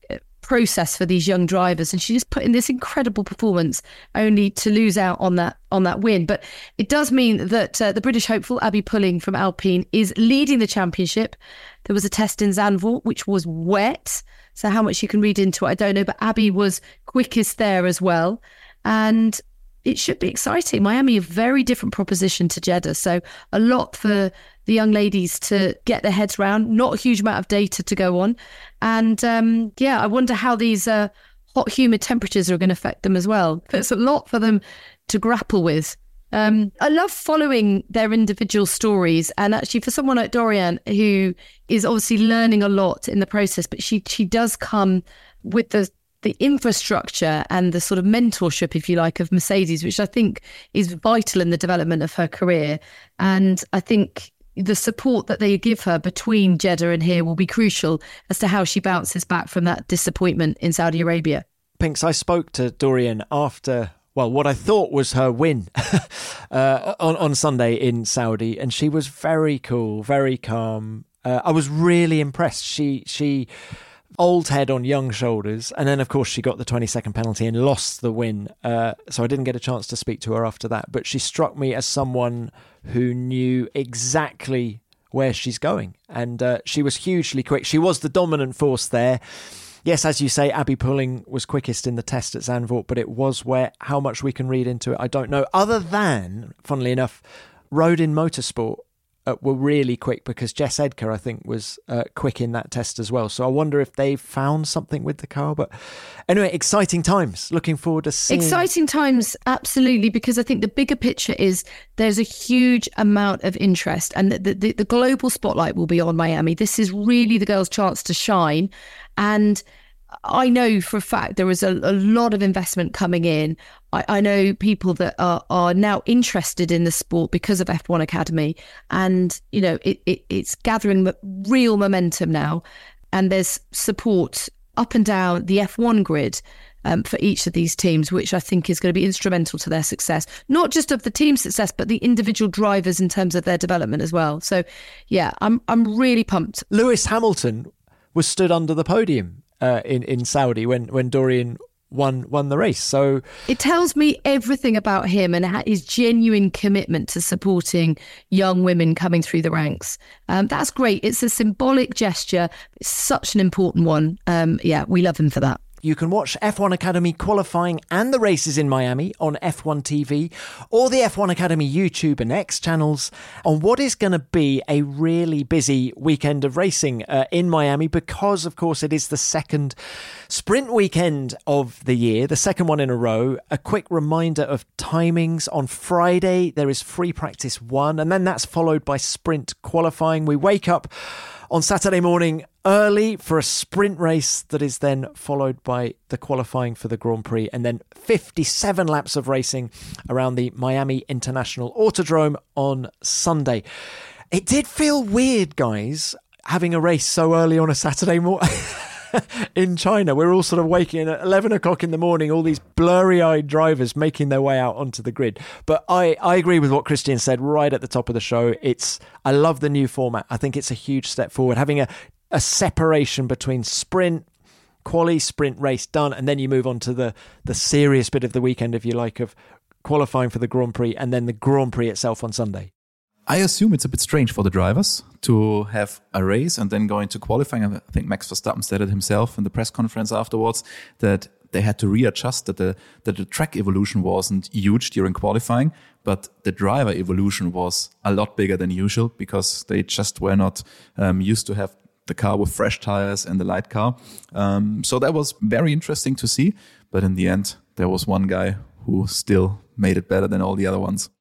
process for these young drivers, and she just put in this incredible performance only to lose out on that on that win. But it does mean that uh, the British hopeful Abby Pulling from Alpine is leading the championship. There was a test in Zandvoort which was wet, so how much you can read into it I don't know, but Abby was quickest there as well, and it should be exciting. Miami, a very different proposition to Jeddah, so a lot for the young ladies to get their heads around. Not a huge amount of data to go on. And um, yeah, I wonder how these uh, hot, humid temperatures are going to affect them as well. There's a lot for them to grapple with. Um, I love following their individual stories. And actually, for someone like Dorian, who is obviously learning a lot in the process, but she she does come with the the infrastructure and the sort of mentorship, if you like, of Mercedes, which I think is vital in the development of her career. And I think the support that they give her between Jeddah and here will be crucial as to how she bounces back from that disappointment in Saudi Arabia. Pinks, I spoke to Dorian after, well, what I thought was her win uh, on, on Sunday in Saudi, and she was very cool, very calm. Uh, I was really impressed. She she... old head on young shoulders, and then of course she got the twenty second penalty and lost the win, uh, so I didn't get a chance to speak to her after that, but she struck me as someone who knew exactly where she's going, and uh, she was hugely quick. She was the dominant force there. Yes, as you say, Abby Pulling was quickest in the test at Zandvoort, but it was where, how much we can read into it, I don't know, other than, funnily enough, Rodin Motorsport Uh, were really quick, because Jess Edgar, I think, was uh, quick in that test as well. So I wonder if they found something with the car. But anyway, exciting times. Looking forward to seeing. Exciting times, absolutely, because I think the bigger picture is there's a huge amount of interest, and the, the, the global spotlight will be on Miami. This is really the girls' chance to shine. And I know for a fact there is a, a lot of investment coming in. I, I know people that are, are now interested in the sport because of F one Academy, and you know it, it it's gathering real momentum now, and there's support up and down the F one grid um, for each of these teams, which I think is going to be instrumental to their success, not just of the team success, but the individual drivers in terms of their development as well. So, yeah, I'm I'm really pumped. Lewis Hamilton was stood under the podium uh, in in Saudi when when Dorian won won the race. So it tells me everything about him and his genuine commitment to supporting young women coming through the ranks. Um, that's great. It's a symbolic gesture. It's such an important one. Um, yeah, we love him for that. You can watch F one Academy qualifying and the races in Miami on F one T V or the F one Academy YouTube and X channels on what is going to be a really busy weekend of racing uh, in Miami because, of course, it is the second sprint weekend of the year, the second one in a row. A quick reminder of timings. On Friday, there is free practice one, and then that's followed by sprint qualifying. We wake up on Saturday morning early for a sprint race that is then followed by the qualifying for the Grand Prix, and then fifty-seven laps of racing around the Miami International Autodrome on Sunday. It did feel weird, guys, having a race so early on a Saturday morning. In China, we're all sort of waking at eleven o'clock in the morning, all these blurry-eyed drivers making their way out onto the grid. But I, I agree with what Christian said right at the top of the show. It's I love the new format. I think it's a huge step forward. Having a, a separation between sprint, quali, sprint, race done, and then you move on to the, the serious bit of the weekend, if you like, of qualifying for the Grand Prix and then the Grand Prix itself on Sunday. I assume it's a bit strange for the drivers to have a race and then go into qualifying. I think Max Verstappen said it himself in the press conference afterwards that they had to readjust, that the that the track evolution wasn't huge during qualifying, but the driver evolution was a lot bigger than usual because they just were not um, used to have the car with fresh tires and the light car. Um, so that was very interesting to see. But in the end, there was one guy who still made it better than all the other ones.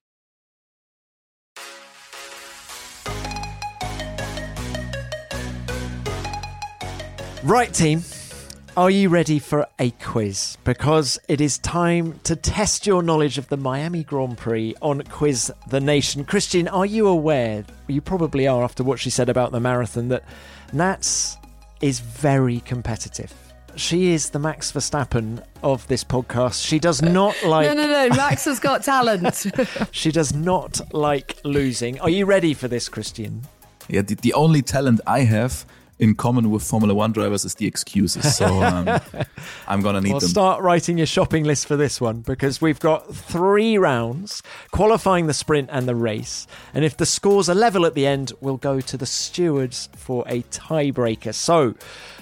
Right, team, are you ready for a quiz? Because it is time to test your knowledge of the Miami Grand Prix on Quiz the Nation. Christian, are you aware, you probably are after what she said about the marathon, that Nats is very competitive? She is the Max Verstappen of this podcast. She does not like... No, no, no, Max has got talent. She does not like losing. Are you ready for this, Christian? Yeah, the, the only talent I have in common with Formula One drivers is the excuses. So um, I'm going to need well, them. Start writing your shopping list for this one because we've got three rounds qualifying the sprint and the race. And if the scores are level at the end, we'll go to the stewards for a tiebreaker. So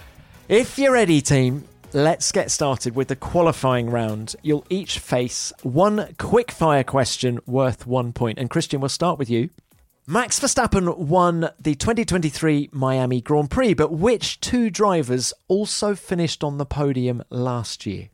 if you're ready, team, let's get started with the qualifying round. You'll each face one quick fire question worth one point. And Christian, we'll start with you. Max Verstappen won the twenty twenty-three Miami Grand Prix, but which two drivers also finished on the podium last year?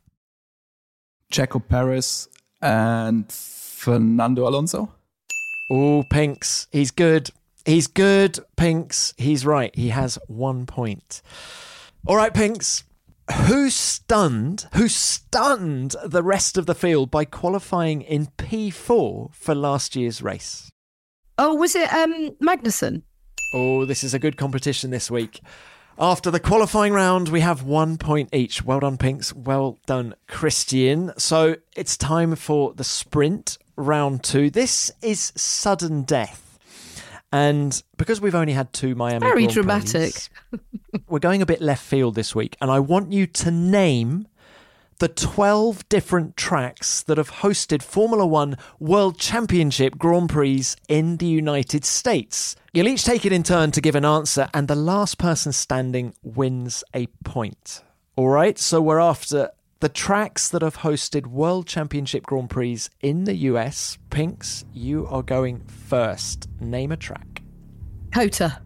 Checo Perez and Fernando Alonso. Oh, Pinks, he's good. He's good, Pinks. He's right. He has one point. All right, Pinks. Who stunned, who stunned the rest of the field by qualifying in P four for last year's race? Oh, was it um, Magnussen? Oh, this is a good competition this week. After the qualifying round, we have one point each. Well done, Pinks. Well done, Christian. So it's time for the sprint round two. This is sudden death. And because we've only had two Miami Very Grand dramatic. Prix, we're going a bit left field this week. And I want you to name the twelve different tracks that have hosted Formula One World Championship Grand Prix in the United States. You'll each take it in turn to give an answer, and the last person standing wins a point. All right, so we're after the tracks that have hosted World Championship Grand Prix in the U S. Pinks, you are going first. Name a track. Cota.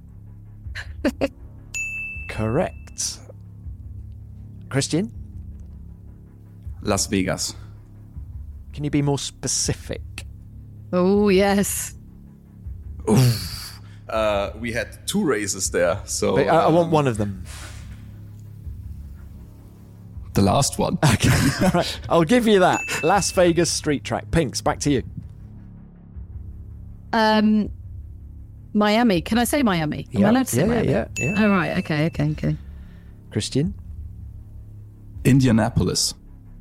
Correct. Christian? Las Vegas. Can you be more specific? Oh, yes. Oof. Uh, we had two races there, so... But I, I want um, one of them. The last one. Okay, right. I'll give you that. Las Vegas street track. Pinks, back to you. Um, Miami. Can I say Miami? Am I allowed to say yeah, Miami? yeah, yeah, yeah. Oh, right. Okay, okay, okay. Christian? Indianapolis.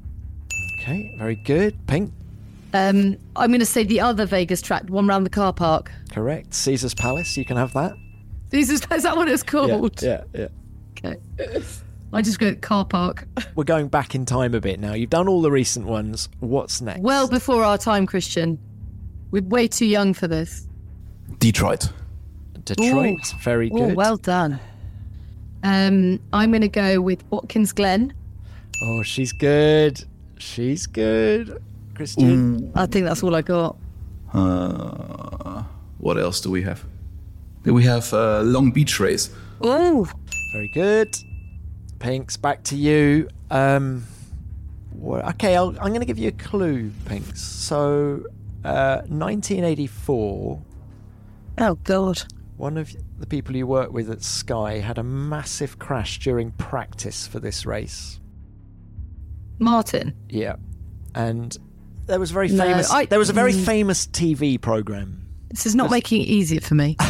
Okay, very good. Pink. Um, I'm going to say the other Vegas track, one round the car park. Correct. Caesar's Palace. You can have that. Is, is that what it's called? Yeah, yeah. yeah. Okay. I just go car park. We're going back in time a bit now. You've done all the recent ones. What's next? Well before our time, Christian. We're way too young for this. Detroit. Detroit. Ooh. Very good. Oh, well done. Um, I'm going to go with Watkins Glen. Oh, she's good. She's good. Christian. I think that's all I got. Uh, what else do we have? Then we have uh, Long Beach Race. Oh, Very good. Pinks, back to you. Um, wha- okay, I'll, I'm going to give you a clue, Pinks. So, uh, nineteen eighty-four, oh God. one of the people you work with at Sky had a massive crash during practice for this race. Martin. Yeah. And there was a very No, famous I- there was a very mm. famous T V program. This is not Just- making it easier for me.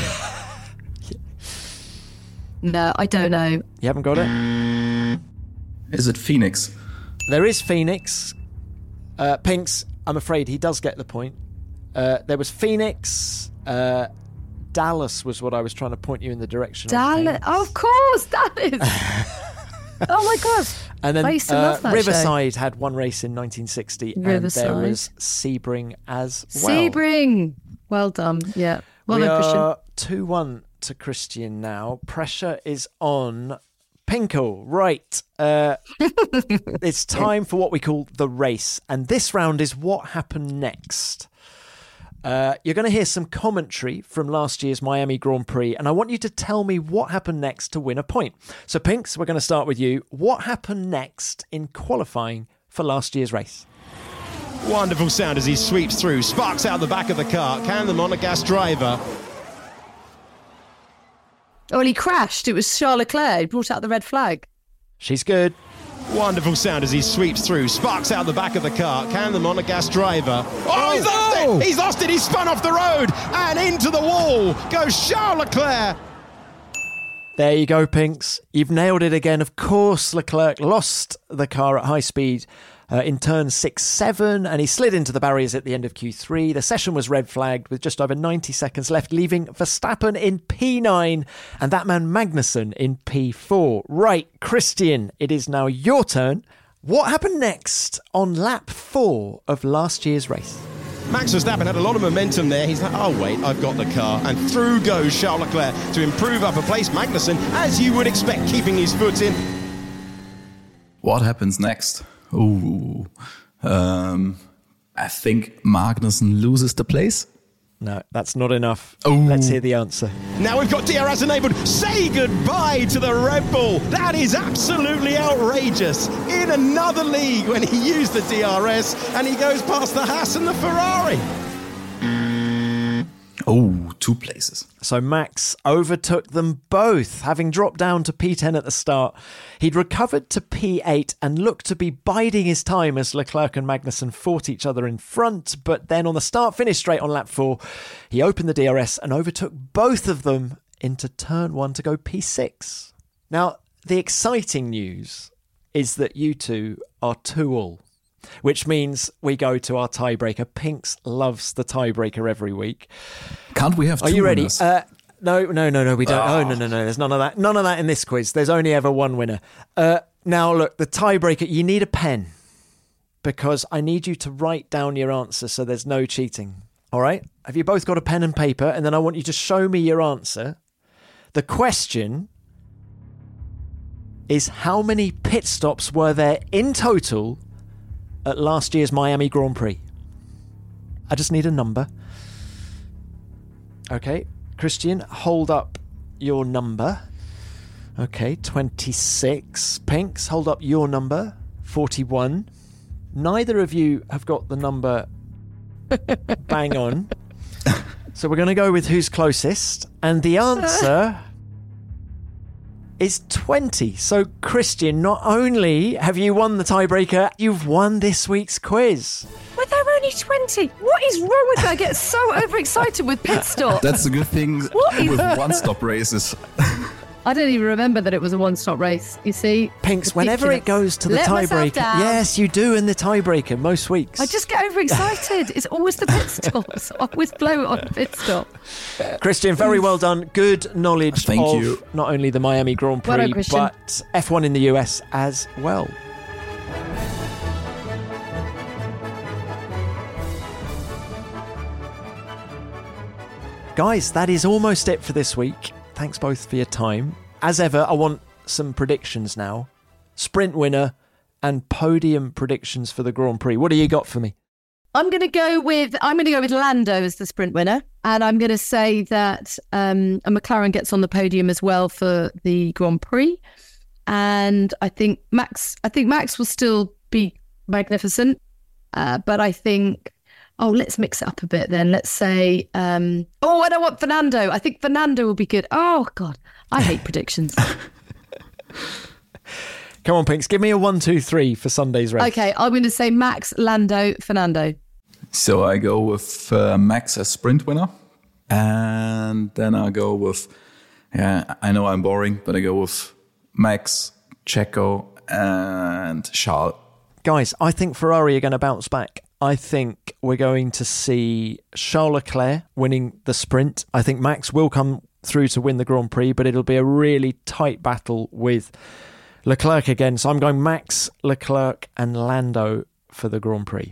No, I don't know. You haven't got it? Is it Phoenix? There is Phoenix. Uh, Pinks, I'm afraid he does get the point. Uh, there was Phoenix. Uh, Dallas was what I was trying to point you in the direction of. Dallas. Oh, of course, Dallas. Oh my God. And then I used to uh, love that Riverside had one race in nineteen sixty, Riverside. and there was Sebring as show. well. Sebring. Well done. Yeah. Well we done, Christian. are two one to Christian now. Pressure is on. Pinkle, right. Uh, it's time for what we call the race. And this round is what happened next. Uh, you're going to hear some commentary from last year's Miami Grand Prix, and I want you to tell me what happened next to win a point. So, Pinks, we're going to start with you. What happened next in qualifying for last year's race? Wonderful sound as he sweeps through. Sparks out the back of the car. Can the Monegasque driver. Oh, well, he crashed. It was Charles Leclerc. He brought out the red flag. She's good. Wonderful sound as he sweeps through. Sparks out the back of the car. Can the Monegasque driver. Oh, he's lost it! He's lost it! He's spun off the road and into the wall goes Charles Leclerc. There you go, Pinks. You've nailed it again. Of course, Leclerc lost the car at high speed uh, in turn six seven, and he slid into the barriers at the end of Q three. The session was red flagged with just over ninety seconds left, leaving Verstappen in P nine and that man Magnussen in P four. Right, Christian, it is now your turn. What happened next on lap four of last year's race? Max Verstappen had a lot of momentum there. He's like, oh, wait, I've got the car. And through goes Charles Leclerc to improve upper place. Magnussen, as you would expect, keeping his foot in. What happens next? Ooh. Um, I think Magnussen loses the place. No, that's not enough. Ooh. Let's hear the answer. Now we've got D R S enabled. Say goodbye to the Red Bull. That is absolutely outrageous. In another league when he used the D R S and he goes past the Haas and the Ferrari. Oh, two places. So Max overtook them both, having dropped down to P ten at the start. He'd recovered to P eight and looked to be biding his time as Leclerc and Magnussen fought each other in front. But then on the start-finish straight on lap four, he opened the D R S and overtook both of them into turn one to go P six. Now, the exciting news is that you two are two all, which means we go to our tiebreaker. Pinks loves the tiebreaker every week. Can't we have two Are you ready? winners? Uh, no, no, no, no, we don't. Oh. oh, no, no, no. There's none of that. None of that in this quiz. There's only ever one winner. Uh, now, look, the tiebreaker, you need a pen because I need you to write down your answer so there's no cheating. All right? Have you both got a pen and paper? And then I want you to show me your answer. The question is, how many pit stops were there in total at last year's Miami Grand Prix? I just need a number. Okay, Christian, hold up your number. Okay, twenty-six. Pinks, hold up your number. forty-one. Neither of you have got the number bang on. So we're going to go with who's closest. And the answer is twenty. So, Christian, not only have you won the tiebreaker, you've won this week's quiz. But there are only twenty. What is wrong with that? I get so overexcited with pit stop. That's a good thing What is- with one-stop races. I don't even remember that it was a one-stop race, you see. Pinks, whenever it goes to the Let myself tiebreaker. down. Yes, you do in the tiebreaker most weeks. I just get overexcited. It's always the pit stops. I always blow it on the pit stop. Christian, very well done. Good knowledge Thank of you. not only the Miami Grand Prix, Well done, Christian. but F one in the U S as well. Guys, that is almost it for this week. Thanks both for your time. As ever, I want some predictions now. Sprint winner and podium predictions for the Grand Prix. What do you got for me? I'm going to go with I'm going to go with Lando as the sprint winner, and I'm going to say that um, a McLaren gets on the podium as well for the Grand Prix, and I think Max I think Max will still be magnificent, uh, but I think oh let's mix it up a bit then. Let's say um, oh I don't want Fernando. I think Fernando will be good. Oh God, I hate predictions. Come on, Pinks, give me a one, two, three for Sunday's race. Okay, I'm going to say Max, Lando, Fernando. So I go with uh, Max as sprint winner. And then I go with, yeah, I know I'm boring, but I go with Max, Checo, and Charles. Guys, I think Ferrari are going to bounce back. I think we're going to see Charles Leclerc winning the sprint. I think Max will come through to win the Grand Prix, but it'll be a really tight battle with Leclerc again. So I'm going Max, Leclerc, and Lando for the Grand Prix.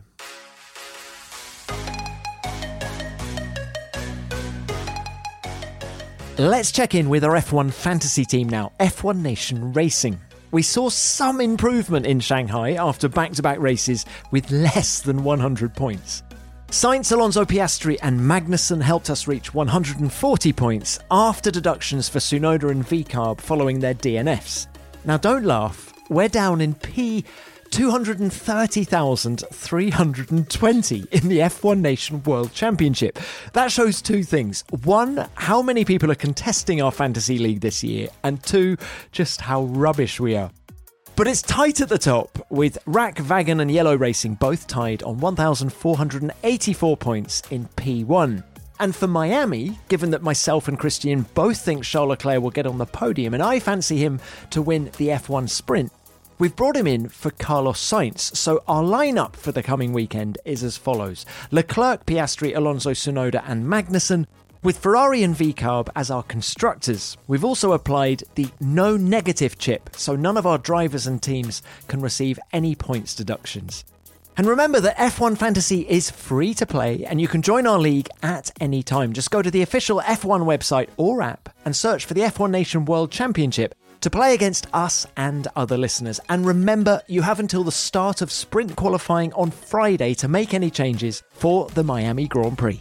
Let's check in with our F one fantasy team now, F one Nation Racing. We saw some improvement in Shanghai after back-to-back races with less than one hundred points. Sainz, Alonso, Piastri and Magnussen helped us reach one hundred forty points after deductions for Tsunoda and V-Carb following their D N Fs. Now don't laugh, we're down in P two hundred thirty thousand three hundred twenty in the F one Nation World Championship. That shows two things. One, how many people are contesting our fantasy league this year, and two, just how rubbish we are. But it's tight at the top, with Rack, Wagon and Yellow Racing both tied on one thousand four hundred eighty-four points in P one. And for Miami, given that myself and Christian both think Charles Leclerc will get on the podium and I fancy him to win the F one sprint, we've brought him in for Carlos Sainz. So our lineup for the coming weekend is as follows. Leclerc, Piastri, Alonso, Tsunoda and Magnussen, with Ferrari and V-Carb as our constructors. We've also applied the no negative chip, so none of our drivers and teams can receive any points deductions. And remember that F one Fantasy is free to play and you can join our league at any time. Just go to the official F one website or app and search for the F one Nation World Championship to play against us and other listeners. And remember, you have until the start of sprint qualifying on Friday to make any changes for the Miami Grand Prix.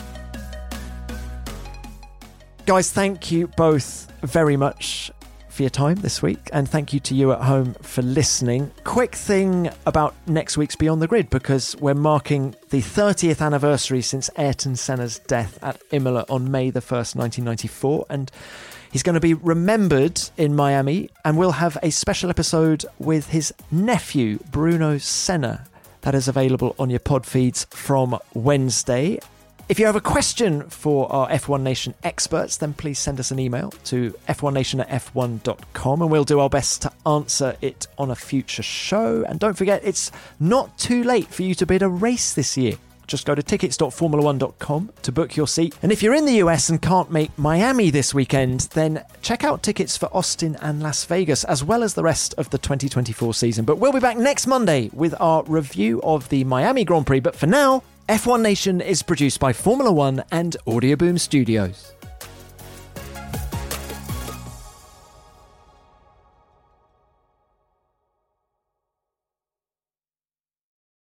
Guys, thank you both very much for your time this week, and thank you to you at home for listening. Quick thing about next week's Beyond the Grid, because we're marking the thirtieth anniversary since Ayrton Senna's death at Imola on May the first, nineteen ninety-four, and he's going to be remembered in Miami, and we'll have a special episode with his nephew, Bruno Senna. That is available on your pod feeds from Wednesday. If you have a question for our F one Nation experts, then please send us an email to f one nation at f one dot com and we'll do our best to answer it on a future show. And don't forget, it's not too late for you to bid a race this year. Just go to tickets dot formula one dot com to book your seat. And if you're in the U S and can't make Miami this weekend, then check out tickets for Austin and Las Vegas, as well as the rest of the twenty twenty-four season. But we'll be back next Monday with our review of the Miami Grand Prix. But for now, F one Nation is produced by Formula One and Audioboom Studios.